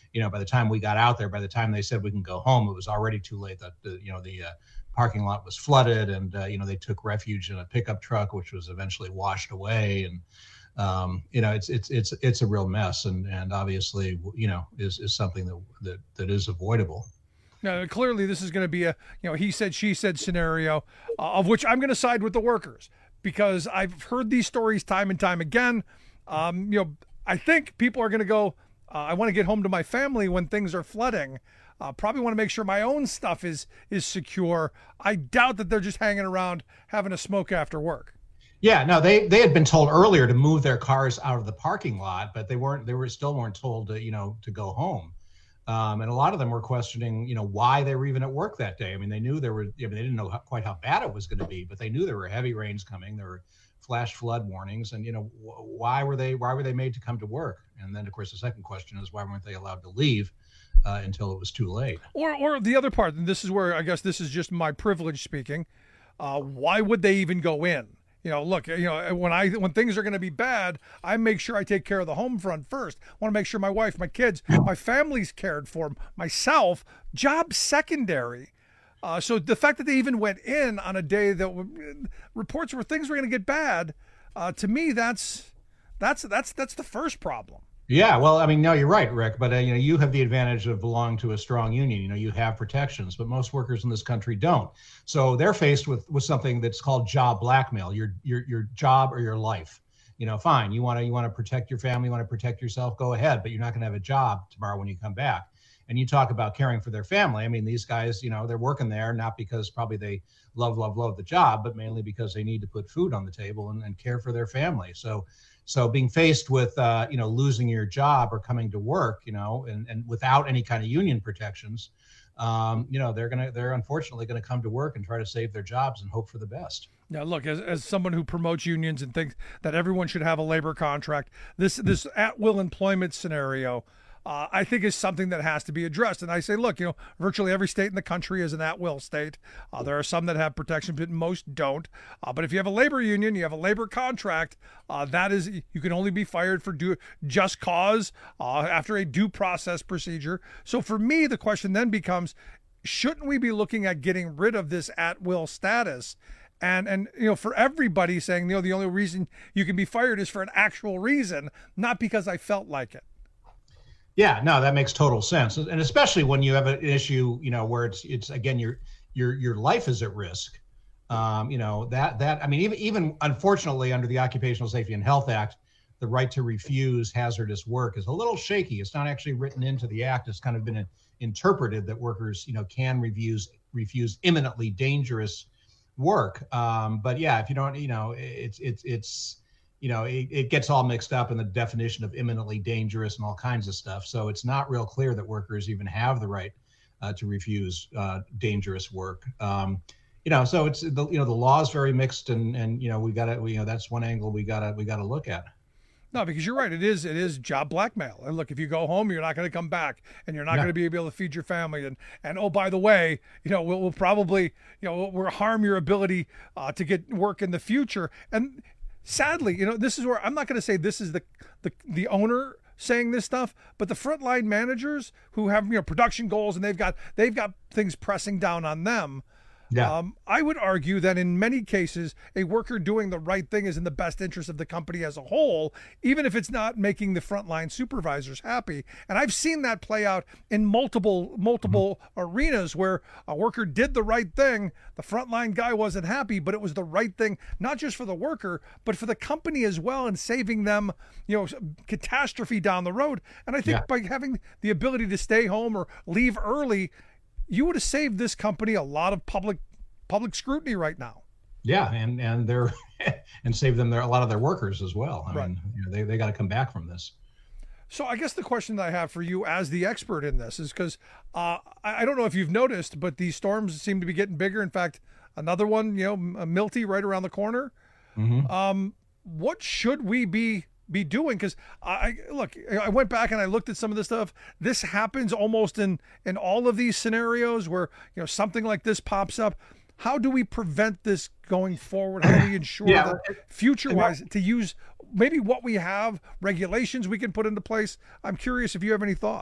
you know, by the time we got out there, by the time they said we can go home, it was already too late. That the, you know, the uh, parking lot was flooded, and uh, you know, they took refuge in a pickup truck, which was eventually washed away. And um, you know, it's it's it's it's a real mess, and and obviously, you know, is is something that that that is avoidable. Now, clearly, this is going to be a you know he said she said scenario, uh, of which I'm going to side with the workers, because I've heard these stories time and time again. Um, you know, I think people are going to go, uh, I want to get home to my family when things are flooding. Uh, probably want to make sure my own stuff is is secure. I doubt that they're just hanging around having a smoke after work. Yeah, no, they they had been told earlier to move their cars out of the parking lot, but they weren't. They were still weren't told to you know to go home. Um, and a lot of them were questioning, you know, why they were even at work that day. I mean, they knew there were, I mean, they didn't know how, quite how bad it was going to be, but they knew there were heavy rains coming. There were flash flood warnings, and you know, wh- why were they, why were they made to come to work? And then, of course, the second question is, why weren't they allowed to leave uh, until it was too late? Or, or the other part, and this is where I guess this is just my privilege speaking. Uh, why would they even go in? You know, look, you know, when I when things are going to be bad, I make sure I take care of the home front first. I want to make sure my wife, my kids, my family's cared for, myself, job secondary. Uh, so the fact that they even went in on a day that w- reports where things were going to get bad, uh, to me, that's that's that's that's the first problem. Yeah, well, I mean, no, you're right, Rick. But uh, you know, you have the advantage of belonging to a strong union. You know, you have protections, but most workers in this country don't. So they're faced with with something that's called job blackmail. Your your your job or your life. You know, fine. You want to you want to protect your family, you want to protect yourself. Go ahead, but you're not going to have a job tomorrow when you come back. And you talk about caring for their family. I mean, these guys, you know, they're working there not because probably they love love love the job, but mainly because they need to put food on the table and, and care for their family. So. So being faced with, uh, you know, losing your job or coming to work, you know, and, and without any kind of union protections, um, you know, they're going to they're unfortunately going to come to work and try to save their jobs and hope for the best. Now, look, as, as someone who promotes unions and thinks that everyone should have a labor contract, this this at-will employment scenario, uh, I think is something that has to be addressed. And I say, look, you know, virtually every state in the country is an at-will state. Uh, there are some that have protection, but most don't. Uh, but if you have a labor union, you have a labor contract, uh, that is, you can only be fired for due, just cause uh, after a due process procedure. So for me, the question then becomes, shouldn't we be looking at getting rid of this at-will status? And, and you know, for everybody saying, you know, the only reason you can be fired is for an actual reason, not because I felt like it. Yeah, no, that makes total sense. And especially when you have an issue, you know, where it's, it's again, your, your, your life is at risk. Um, you know, that, that, I mean, even, even unfortunately under the Occupational Safety and Health Act, the right to refuse hazardous work is a little shaky. It's not actually written into the act. It's kind of been interpreted that workers, you know, can refuse, refuse imminently dangerous work. Um, but yeah, if you don't, you know, it's, it's, it's, you know, it, it gets all mixed up in the definition of imminently dangerous and all kinds of stuff. So it's not real clear that workers even have the right uh, to refuse uh, dangerous work. Um, you know, so it's the, you know, the law is very mixed, and, and, you know, we got to, you know, that's one angle we got to, we got to look at. No, because you're right. It is it is job blackmail. And look, if you go home, you're not going to come back, and you're not Yeah. going to be able to feed your family. And and oh, by the way, you know, we'll, we'll probably, you know, we'll harm your ability uh, to get work in the future. And sadly, you know, this is where I'm not going to say this is the, the the owner saying this stuff, but the frontline managers who have, you know, production goals, and they've got they've got things pressing down on them. Yeah. Um, I would argue that in many cases, a worker doing the right thing is in the best interest of the company as a whole, even if it's not making the frontline supervisors happy. And I've seen that play out in multiple, multiple mm-hmm. arenas where a worker did the right thing. The frontline guy wasn't happy, but it was the right thing, not just for the worker, but for the company as well, and saving them, you know, catastrophe down the road. And I think Yeah. by having the ability to stay home or leave early, you would have saved this company a lot of public public scrutiny right now. Yeah, and and they're and save them their, a lot of their workers as well. I Right. mean, you know, they they got to come back from this. So I guess the question that I have for you as the expert in this is because uh, I I don't know if you've noticed, but these storms seem to be getting bigger. In fact, another one, you know, a Milty right around the corner. Mm-hmm. Um, what should we be be doing? Because I look, I went back and I looked at some of this stuff. This happens almost in in all of these scenarios where, you know, something like this pops up. How do we prevent this going forward? How do we ensure Yeah. that future-wise to use maybe what we have, regulations we can put into place? I'm curious if you have any thoughts.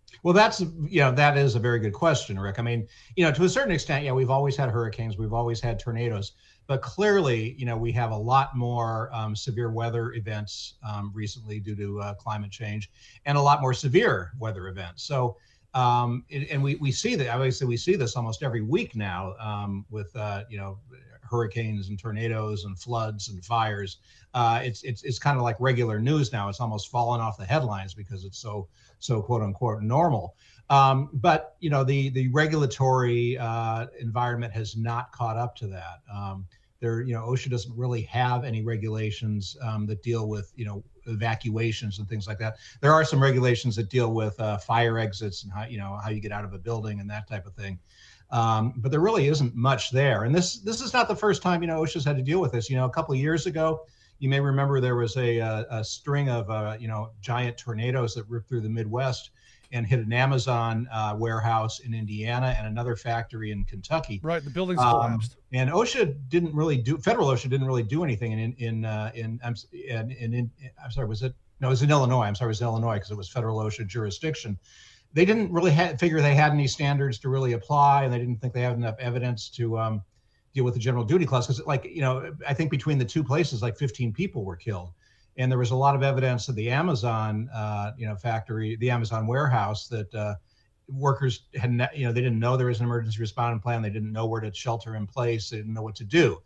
Well, that's, you know, that is a very good question, Rick. I mean, you know, to a certain extent, yeah, we've always had hurricanes, we've always had tornadoes, but clearly, you know, we have a lot more um, severe weather events um, recently due to uh, climate change, and a lot more severe weather events. So, um, it, and we, we see that, obviously we see this almost every week now um, with, uh, you know, hurricanes and tornadoes and floods and fires. Uh, it's, it's, it's kind of like regular news now. It's almost fallen off the headlines because it's so, so quote unquote normal. Um, but, you know, the, the regulatory uh, environment has not caught up to that. Um, there, you know, OSHA doesn't really have any regulations um, that deal with, you know, evacuations and things like that. There are some regulations that deal with uh, fire exits and how, you know, how you get out of a building and that type of thing. Um, but there really isn't much there. And this this is not the first time, you know, OSHA's had to deal with this. You know, a couple of years ago, you may remember there was a, a, a string of, uh, you know, giant tornadoes that ripped through the Midwest and hit an Amazon uh, warehouse in Indiana and another factory in Kentucky. Right, the buildings um, collapsed. And OSHA didn't really do, federal OSHA didn't really do anything in in uh, in, in, in, in I'm sorry, was it? No, it was in Illinois. I'm sorry, it was Illinois because it was federal OSHA jurisdiction. They didn't really ha- figure they had any standards to really apply, and they didn't think they had enough evidence to um, deal with the general duty clause. Because, like, you know, I think between the two places, like fifteen people were killed, and there was a lot of evidence that the Amazon, uh, you know, factory, the Amazon warehouse, that uh, workers had, ne- you know, they didn't know there was an emergency response plan. They didn't know where to shelter in place. They didn't know what to do.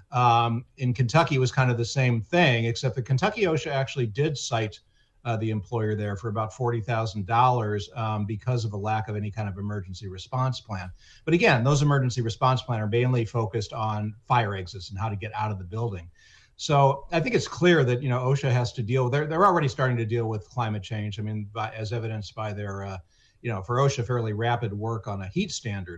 Um, in Kentucky, it was kind of the same thing, except that Kentucky OSHA actually did cite Uh, the employer there for about forty thousand dollars um, because of a lack of any kind of emergency response plan. But again, those emergency response plan are mainly focused on fire exits and how to get out of the building. So I think it's clear that, you know, OSHA has to deal, they're, they're already starting to deal with climate change. I mean, by, as evidenced by their, uh, you know, for OSHA, fairly rapid work on a heat standard.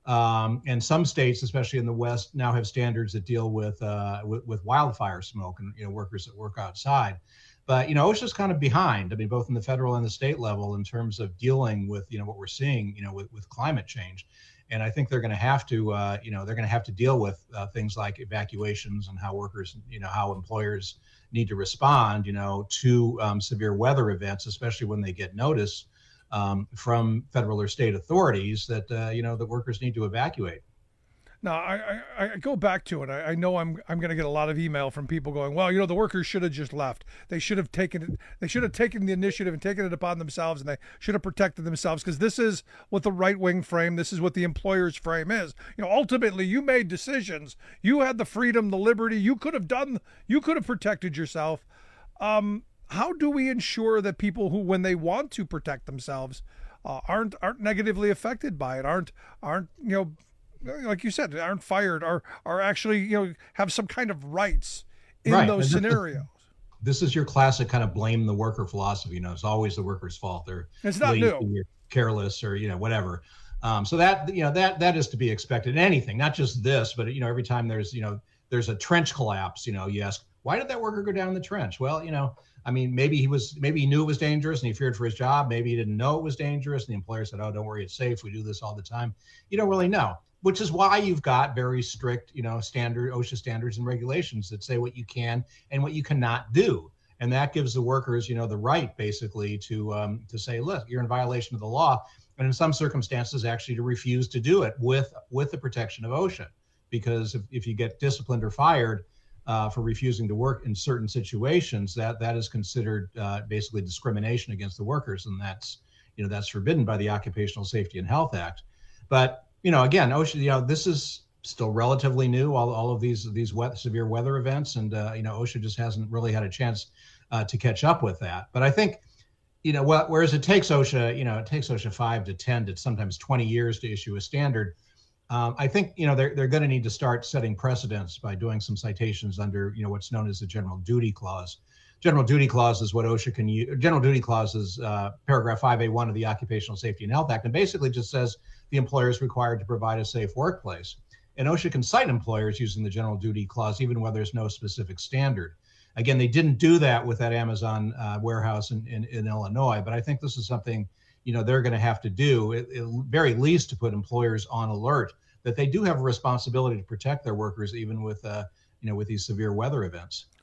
Um, and some states, especially in the West, now have standards that deal with, uh, with, with wildfire smoke and, you know, workers that work outside. But, you know, OSHA's kind of behind, I mean, both in the federal and the state level in terms of dealing with, you know, what we're seeing, you know, with, with climate change. And I think they're going to have to, uh, you know, they're going to have to deal with uh, things like evacuations and how workers, you know, how employers need to respond, you know, to um, severe weather events, especially when they get notice um, from federal or state authorities that, uh, you know, the workers need to evacuate. Now, I, I, I go back to it. I, I know I'm I'm going to get a lot of email from people going, well, you know, the workers should have just left. They should have taken it. They should have taken the initiative and taken it upon themselves, and they should have protected themselves, because this is what the right wing frame, this is what the employer's frame is. You know, ultimately, you made decisions. You had the freedom, the liberty. You could have done. You could have protected yourself. Um, how do we ensure that people who, when they want to protect themselves, uh, aren't aren't negatively affected by it? Aren't aren't you know? Like you said, aren't fired, are are actually, you know, have some kind of rights in right. those this scenarios. Is, this is your classic kind of blame the worker philosophy. You know, it's always the worker's fault. They're it's not lazy, new. Or careless, or, you know, whatever. Um, so that, you know, that that is to be expected in anything, not just this, but, you know, every time there's, you know, there's a trench collapse, you know, you ask, why did that worker go down the trench? Well, you know, I mean, maybe he was, maybe he knew it was dangerous and he feared for his job. Maybe he didn't know it was dangerous. And the employer said, oh, don't worry, it's safe. We do this all the time. You don't really know. Which is why you've got very strict, you know, standard OSHA standards and regulations that say what you can and what you cannot do. And that gives the workers, you know, the right basically to um, to say, look, you're in violation of the law. And in some circumstances, actually to refuse to do it with with the protection of OSHA. Because if, if you get disciplined or fired uh, for refusing to work in certain situations, that that is considered uh, basically discrimination against the workers. And that's, you know, that's forbidden by the Occupational Safety and Health Act. But you know, again, OSHA, you know, this is still relatively new, all, all of these these wet, severe weather events. And, uh, you know, OSHA just hasn't really had a chance uh, to catch up with that. But I think, you know, well, whereas it takes OSHA, you know, it takes OSHA five to ten to sometimes twenty years to issue a standard. Um, I think, you know, they're, they're going to need to start setting precedents by doing some citations under, you know, what's known as the General Duty Clause. General Duty Clause is what OSHA can use. General Duty Clause is uh, paragraph five A one of the Occupational Safety and Health Act, and basically just says the employer is required to provide a safe workplace. And OSHA can cite employers using the General Duty Clause even where there's no specific standard. Again, they didn't do that with that Amazon uh, warehouse in, in, in Illinois, but I think this is something, you know, they're going to have to do, at, at very least to put employers on alert that they do have a responsibility to protect their workers even with, uh, you know, with these severe weather events.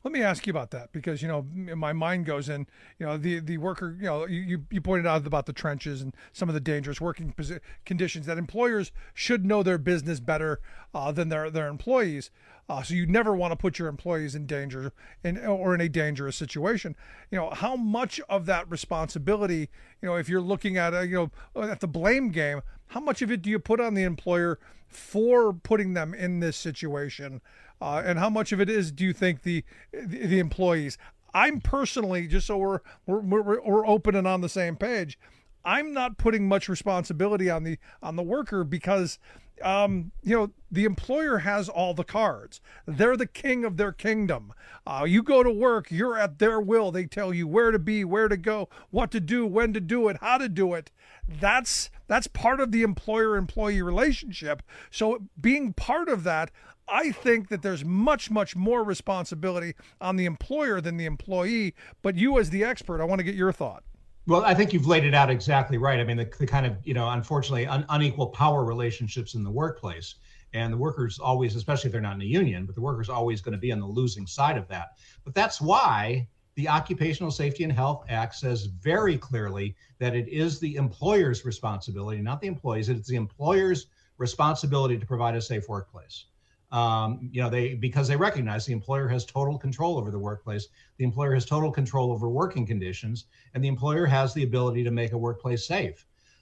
Let me ask you about that because, you know, my mind goes in, you know, the, the worker, you know, you, you pointed out about the trenches and some of the dangerous working posi- conditions that employers should know their business better uh, than their, their employees. Uh, so you never want to put your employees in danger in, or in a dangerous situation. You know, how much of that responsibility, you know, if you're looking at, a, you know, at the blame game, how much of it do you put on the employer for putting them in this situation? Uh, and how much of it is, do you think, the the, the employees? I'm personally, just so we're, we're we're we're open and on the same page, I'm not putting much responsibility on the on the worker because, um, you know, the employer has all the cards. They're the king of their kingdom. Uh, you go to work, you're at their will. They tell you where to be, where to go, what to do, when to do it, how to do it. That's that's part of the employer-employee relationship. So being part of that, I think that there's much, much more responsibility on the employer than the employee. But you as the expert, I want to get your thought. Well, I think you've laid it out exactly right. I mean, the, the kind of, you know, unfortunately, un, unequal power relationships in the workplace. And the workers always, especially if they're not in a union, but the workers always going to be on the losing side of that. But that's why the Occupational Safety and Health Act says very clearly that it is the employer's responsibility, not the employees. It's the employer's responsibility to provide a safe workplace. Um, you know, they because they recognize the employer has total control over the workplace. The employer has total control over working conditions, and the employer has the ability to make a workplace safe.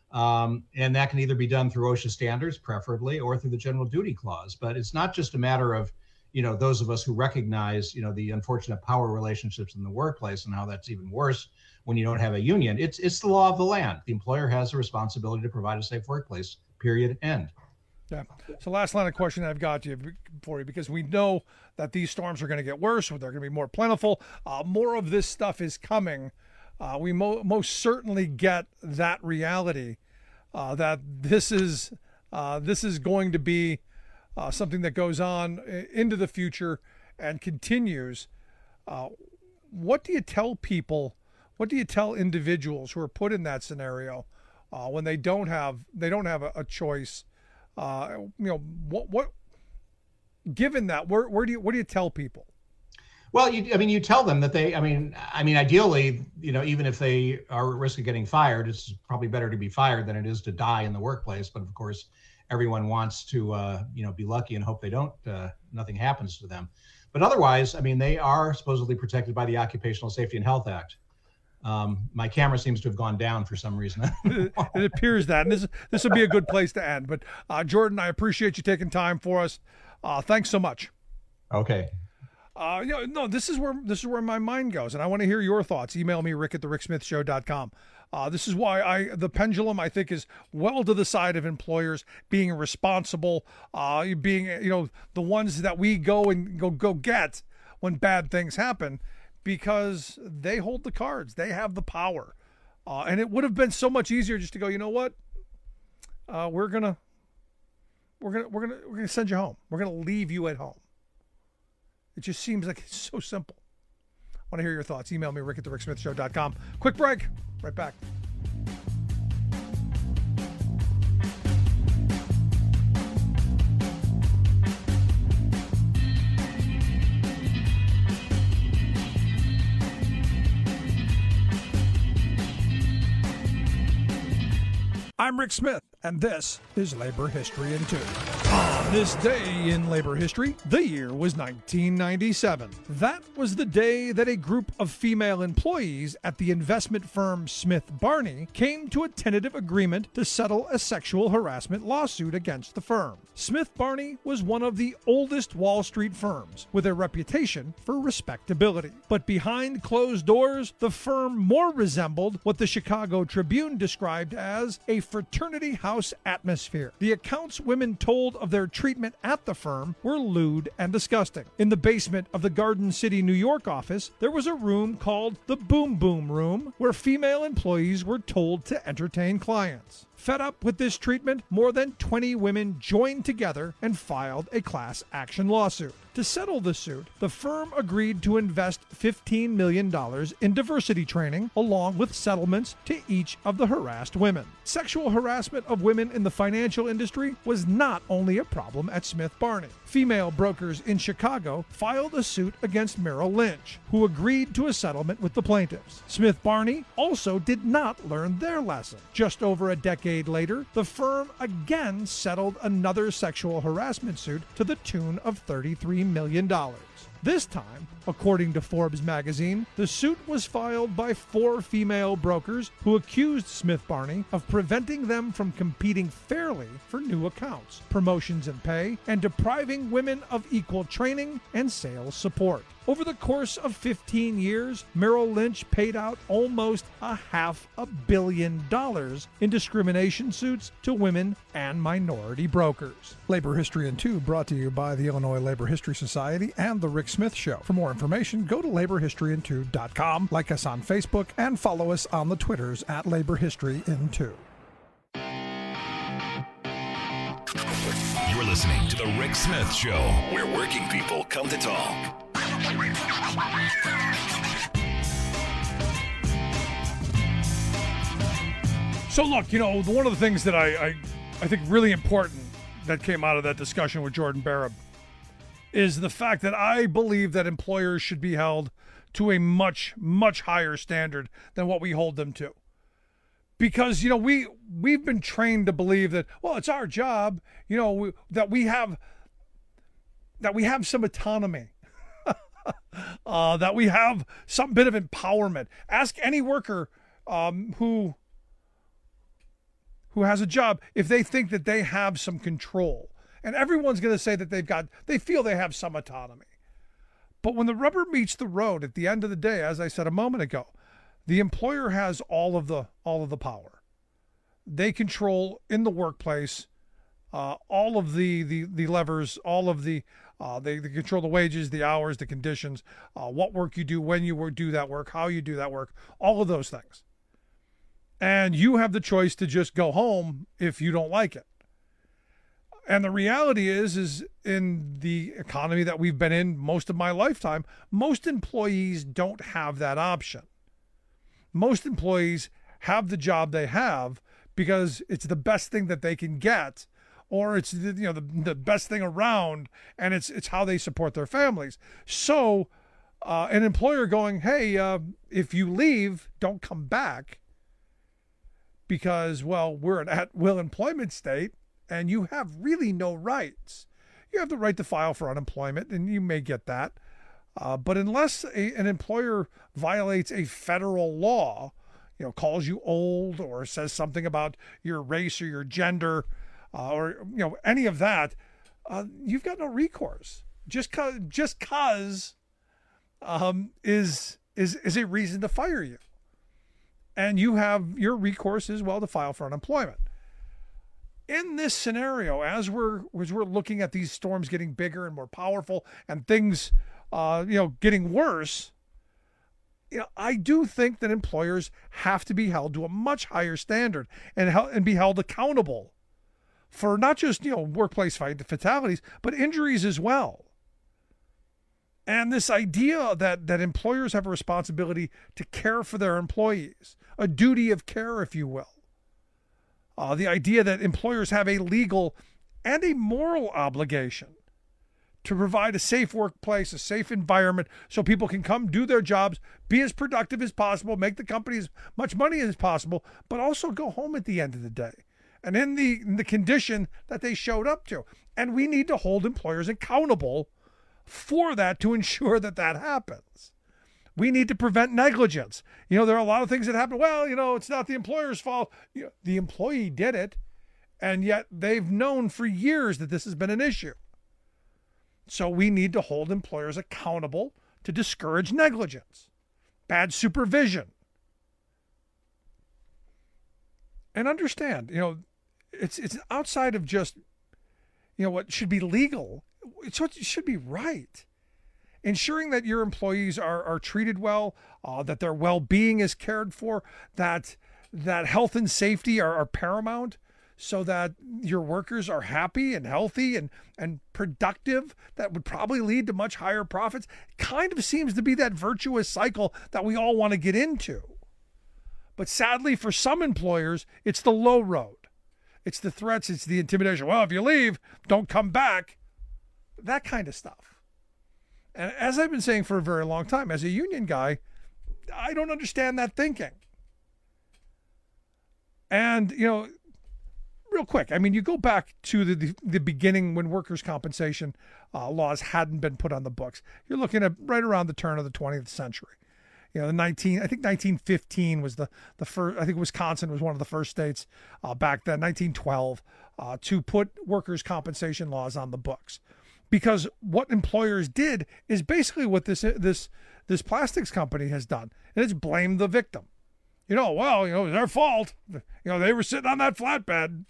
Um, and that can either be done through OSHA standards, preferably, or through the general duty clause. But it's not just a matter of, you know, those of us who recognize, you know, the unfortunate power relationships in the workplace and how that's even worse when you don't have a union. It's it's the law of the land. The employer has a responsibility to provide a safe workplace, period, end. Yeah. So last line of question I've got you for you, because we know that these storms are going to get worse, or they're going to be more plentiful. Uh, more of this stuff is coming. Uh, we mo- most certainly get that reality uh, that this is uh, this is going to be uh, something that goes on into the future and continues. Uh, what do you tell people? What do you tell individuals who are put in that scenario uh, when they don't have they don't have a, a choice? Uh, you know, what, what, given that, where, where do you, what do you tell people? Well, you, I mean, you tell them that they, I mean, I mean, ideally, you know, even if they are at risk of getting fired, it's probably better to be fired than it is to die in the workplace. But of course, everyone wants to, uh, you know, be lucky and hope they don't, uh, nothing happens to them. But otherwise, I mean, they are supposedly protected by the Occupational Safety and Health Act. Um, my camera seems to have gone down for some reason. It appears that, and this this will be a good place to end. But uh, Jordan, I appreciate you taking time for us. Uh, thanks so much. Okay. Uh, you know, no, this is where this is where my mind goes, and I want to hear your thoughts. Email me, Rick at the Rick Smith Show dot com. Uh, this is why I the pendulum I think is well to the side of employers being responsible, uh, being you know the ones that we go and go go get when bad things happen. Because they hold the cards, they have the power, uh, and it would have been so much easier just to go. You know what? Uh, we're gonna, we're gonna, we're gonna, we're gonna send you home. We're gonna leave you at home. It just seems like it's so simple. I want to hear your thoughts. Email me, Rick at the Rick Smith Show dot com. Quick break. Right back. I'm Rick Smith, and this is Labor History in Two. On this day in labor history, the year was nineteen ninety-seven. That was the day that a group of female employees at the investment firm Smith Barney came to a tentative agreement to settle a sexual harassment lawsuit against the firm. Smith Barney was one of the oldest Wall Street firms, with a reputation for respectability. But behind closed doors, the firm more resembled what the Chicago Tribune described as a fraternity house atmosphere. The accounts women told of their treatment at the firm were lewd and disgusting. In the basement of the Garden City, New York office, there was a room called the Boom Boom Room, where female employees were told to entertain clients. Fed up with this treatment, more than twenty women joined together and filed a class action lawsuit. To settle the suit, the firm agreed to invest fifteen million dollars in diversity training, along with settlements to each of the harassed women. Sexual harassment of women in the financial industry was not only a problem at Smith Barney. Female brokers in Chicago filed a suit against Merrill Lynch, who agreed to a settlement with the plaintiffs. Smith Barney also did not learn their lesson. Just over a decade later, the firm again settled another sexual harassment suit to the tune of thirty-three million dollars. This time, according to Forbes magazine, the suit was filed by four female brokers who accused Smith Barney of preventing them from competing fairly for new accounts, promotions and pay, and depriving women of equal training and sales support. Over the course of fifteen years, Merrill Lynch paid out almost a half a billion dollars in discrimination suits to women and minority brokers. Labor History in Two brought to you by the Illinois Labor History Society and The Rick Smith Show. For more information, go to labor history in two dot com, like us on Facebook, and follow us on the Twitters at Labor History in Two. You're listening to The Rick Smith Show, where working people come to talk. So look, you know, one of the things that I, I, I think really important that came out of that discussion with Jordan Barab is the fact that I believe that employers should be held to a much, much higher standard than what we hold them to. Because, you know, we, we've been trained to believe that, well, it's our job, you know, we, that we have, that we have some autonomy. Uh, that we have some bit of empowerment. Ask any worker um, who who has a job if they think that they have some control, and everyone's going to say that they've got, they feel they have some autonomy. But when the rubber meets the road, at the end of the day, as I said a moment ago, the employer has all of the all of the power. They control in the workplace uh, all of the the the levers, all of the Uh, they, they control the wages, the hours, the conditions, uh, what work you do, when you work, do that work, how you do that work, all of those things. And you have the choice to just go home if you don't like it. And the reality is, is in the economy that we've been in most of my lifetime, most employees don't have that option. Most employees have the job they have because it's the best thing that they can get, or it's the, you know the, the best thing around, and it's it's how they support their families. So uh, an employer going, hey, uh, if you leave, don't come back because, well, we're an at-will employment state and you have really no rights. You have the right to file for unemployment, and you may get that. Uh, but unless a, an employer violates a federal law, you know, calls you old or says something about your race or your gender, Uh, or, you know, any of that, uh, you've got no recourse. Just cause, just cause, um, is is is a reason to fire you, and you have your recourse as well to file for unemployment. In this scenario, as we're as we're looking at these storms getting bigger and more powerful, and things, uh, you know, getting worse, you know, I do think that employers have to be held to a much higher standard and and be held accountable for not just, you know, workplace fatalities, but injuries as well. And this idea that, that employers have a responsibility to care for their employees, a duty of care, if you will. Uh, the idea that employers have a legal and a moral obligation to provide a safe workplace, a safe environment, so people can come do their jobs, be as productive as possible, make the company as much money as possible, but also go home at the end of the day. And in the, in the condition that they showed up to. And we need to hold employers accountable for that to ensure that that happens. We need to prevent negligence. You know, there are a lot of things that happen. Well, you know, it's not the employer's fault. You know, the employee did it, and yet they've known for years that this has been an issue. So we need to hold employers accountable to discourage negligence, bad supervision. And understand, you know, It's it's outside of just, you know, what should be legal. It's what should be right. Ensuring that your employees are, are treated well, uh, that their well-being is cared for, that that health and safety are, are paramount so that your workers are happy and healthy and, and productive, that would probably lead to much higher profits. Kind of seems to be that virtuous cycle that we all want to get into. But sadly, for some employers, it's the low road. It's the threats, it's the intimidation. Well, if you leave, don't come back. That kind of stuff. And as I've been saying for a very long time, as a union guy, I don't understand that thinking. And, you know, real quick, I mean, you go back to the, the, the beginning when workers' compensation uh, laws hadn't been put on the books. You're looking at right around the turn of the twentieth century. You know, the nineteen, I think nineteen fifteen was the, the first, I think Wisconsin was one of the first states uh, back then, nineteen twelve, uh, to put workers' compensation laws on the books. Because what employers did is basically what this this this plastics company has done, and it's blame the victim. You know, well, you know, it's their fault. You know, they were sitting on that flatbed.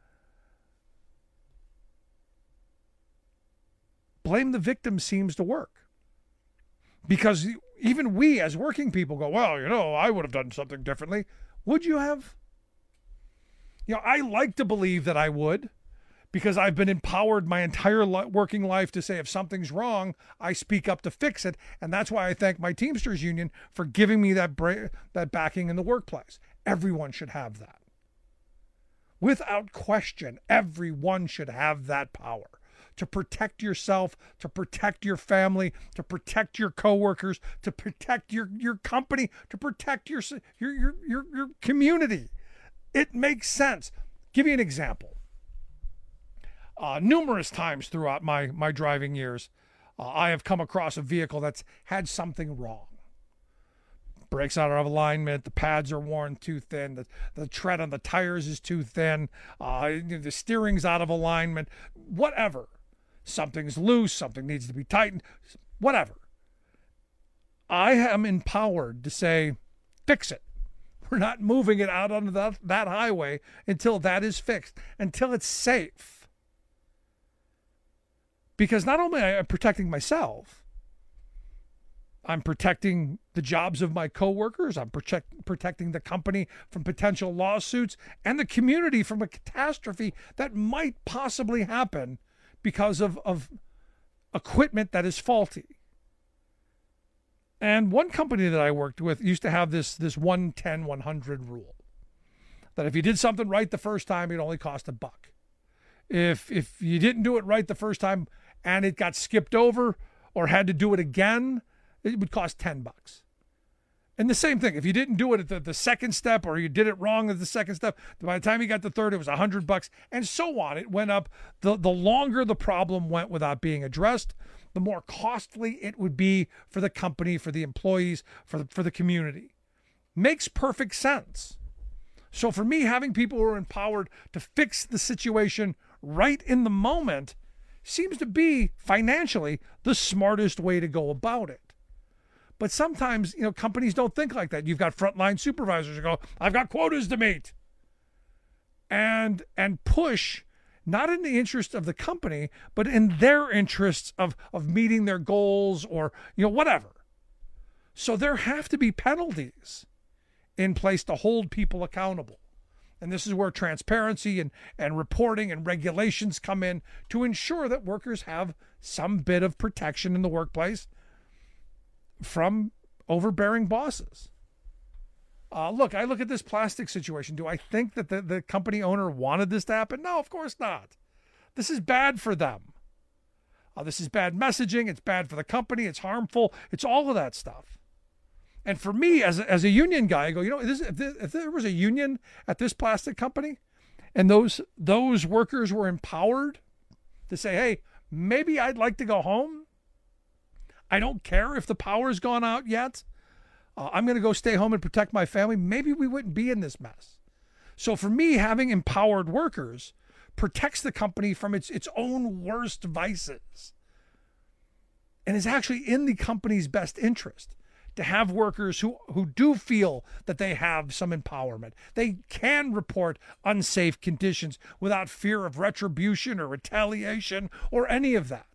Blame the victim seems to work. Because even we as working people go, well, you know, I would have done something differently. Would you have? You know, I like to believe that I would, because I've been empowered my entire li- working life to say if something's wrong, I speak up to fix it. And that's why I thank my Teamsters union for giving me that bra- that backing in the workplace. Everyone should have that. Without question, everyone should have that power to protect yourself, to protect your family, to protect your coworkers, to protect your, your company, to protect your, your, your, your, your community. It makes sense. Give you an example. Uh, numerous times throughout my, my driving years, uh, I have come across a vehicle that's had something wrong. Brakes out of alignment, the pads are worn too thin, the, the tread on the tires is too thin, uh, the steering's out of alignment, whatever. Something's loose, something needs to be tightened, whatever. I am empowered to say, fix it. We're not moving it out onto that, that highway until that is fixed, until it's safe. Because not only am I protecting myself, I'm protecting the jobs of my coworkers, I'm protect, protecting the company from potential lawsuits, and the community from a catastrophe that might possibly happen because of, of equipment that is faulty. And one company that I worked with used to have this, this one ten one hundred rule, that if you did something right the first time, it only cost a buck. If, if you didn't do it right the first time and it got skipped over or had to do it again, it would cost ten bucks. And the same thing, if you didn't do it at the, the second step or you did it wrong at the second step, by the time you got to the third, it was a hundred bucks, and so on. It went up. The, the longer the problem went without being addressed, the more costly it would be for the company, for the employees, for the, for the community. Makes perfect sense. So for me, having people who are empowered to fix the situation right in the moment seems to be financially the smartest way to go about it. But sometimes, you know, companies don't think like that. You've got frontline supervisors who go, I've got quotas to meet. And and push, not in the interest of the company, but in their interests of, of meeting their goals or, you know, whatever. So there have to be penalties in place to hold people accountable. And this is where transparency and, and reporting and regulations come in to ensure that workers have some bit of protection in the workplace from overbearing bosses. Uh, look, I look at this plastic situation. Do I think that the, the company owner wanted this to happen? No, of course not. This is bad for them. Uh, this is bad messaging. It's bad for the company. It's harmful. It's all of that stuff. And for me, as a, as a union guy, I go, you know, this, if, this, if there was a union at this plastic company and those those workers were empowered to say, hey, maybe I'd like to go home. I don't care if the power's gone out yet. Uh, I'm going to go stay home and protect my family. Maybe we wouldn't be in this mess. So for me, having empowered workers protects the company from its, its own worst vices and is actually in the company's best interest to have workers who, who do feel that they have some empowerment. They can report unsafe conditions without fear of retribution or retaliation or any of that.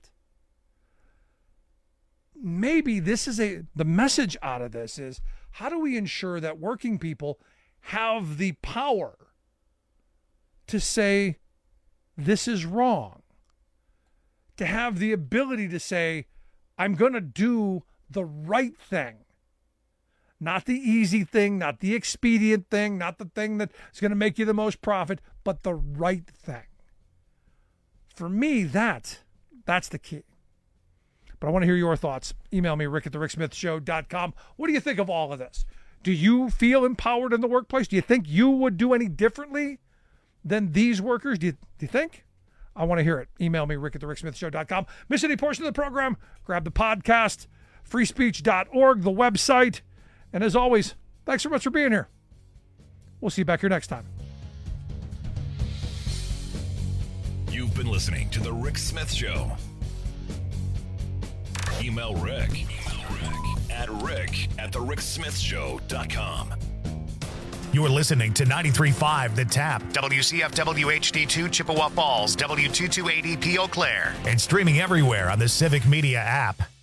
Maybe this is a, the message out of this is, how do we ensure that working people have the power to say, this is wrong. To have the ability to say, I'm going to do the right thing. Not the easy thing, not the expedient thing, not the thing that's going to make you the most profit, but the right thing. For me, that, that's the key. But I want to hear your thoughts. Email me, rick at the rick smith show dot com. What do you think of all of this? Do you feel empowered in the workplace? Do you think you would do any differently than these workers? Do you, do you think? I want to hear it. Email me, rick at the rick smith show dot com. Miss any portion of the program? Grab the podcast, free speech dot org, the website. And as always, thanks so much for being here. We'll see you back here next time. You've been listening to The Rick Smith Show. Email Rick, Email Rick at rick at the rick smith show dot com. You're listening to ninety-three point five The Tap, W C F W H D two Chippewa Falls, W two two eight E P Eau Claire, and streaming everywhere on the Civic Media app.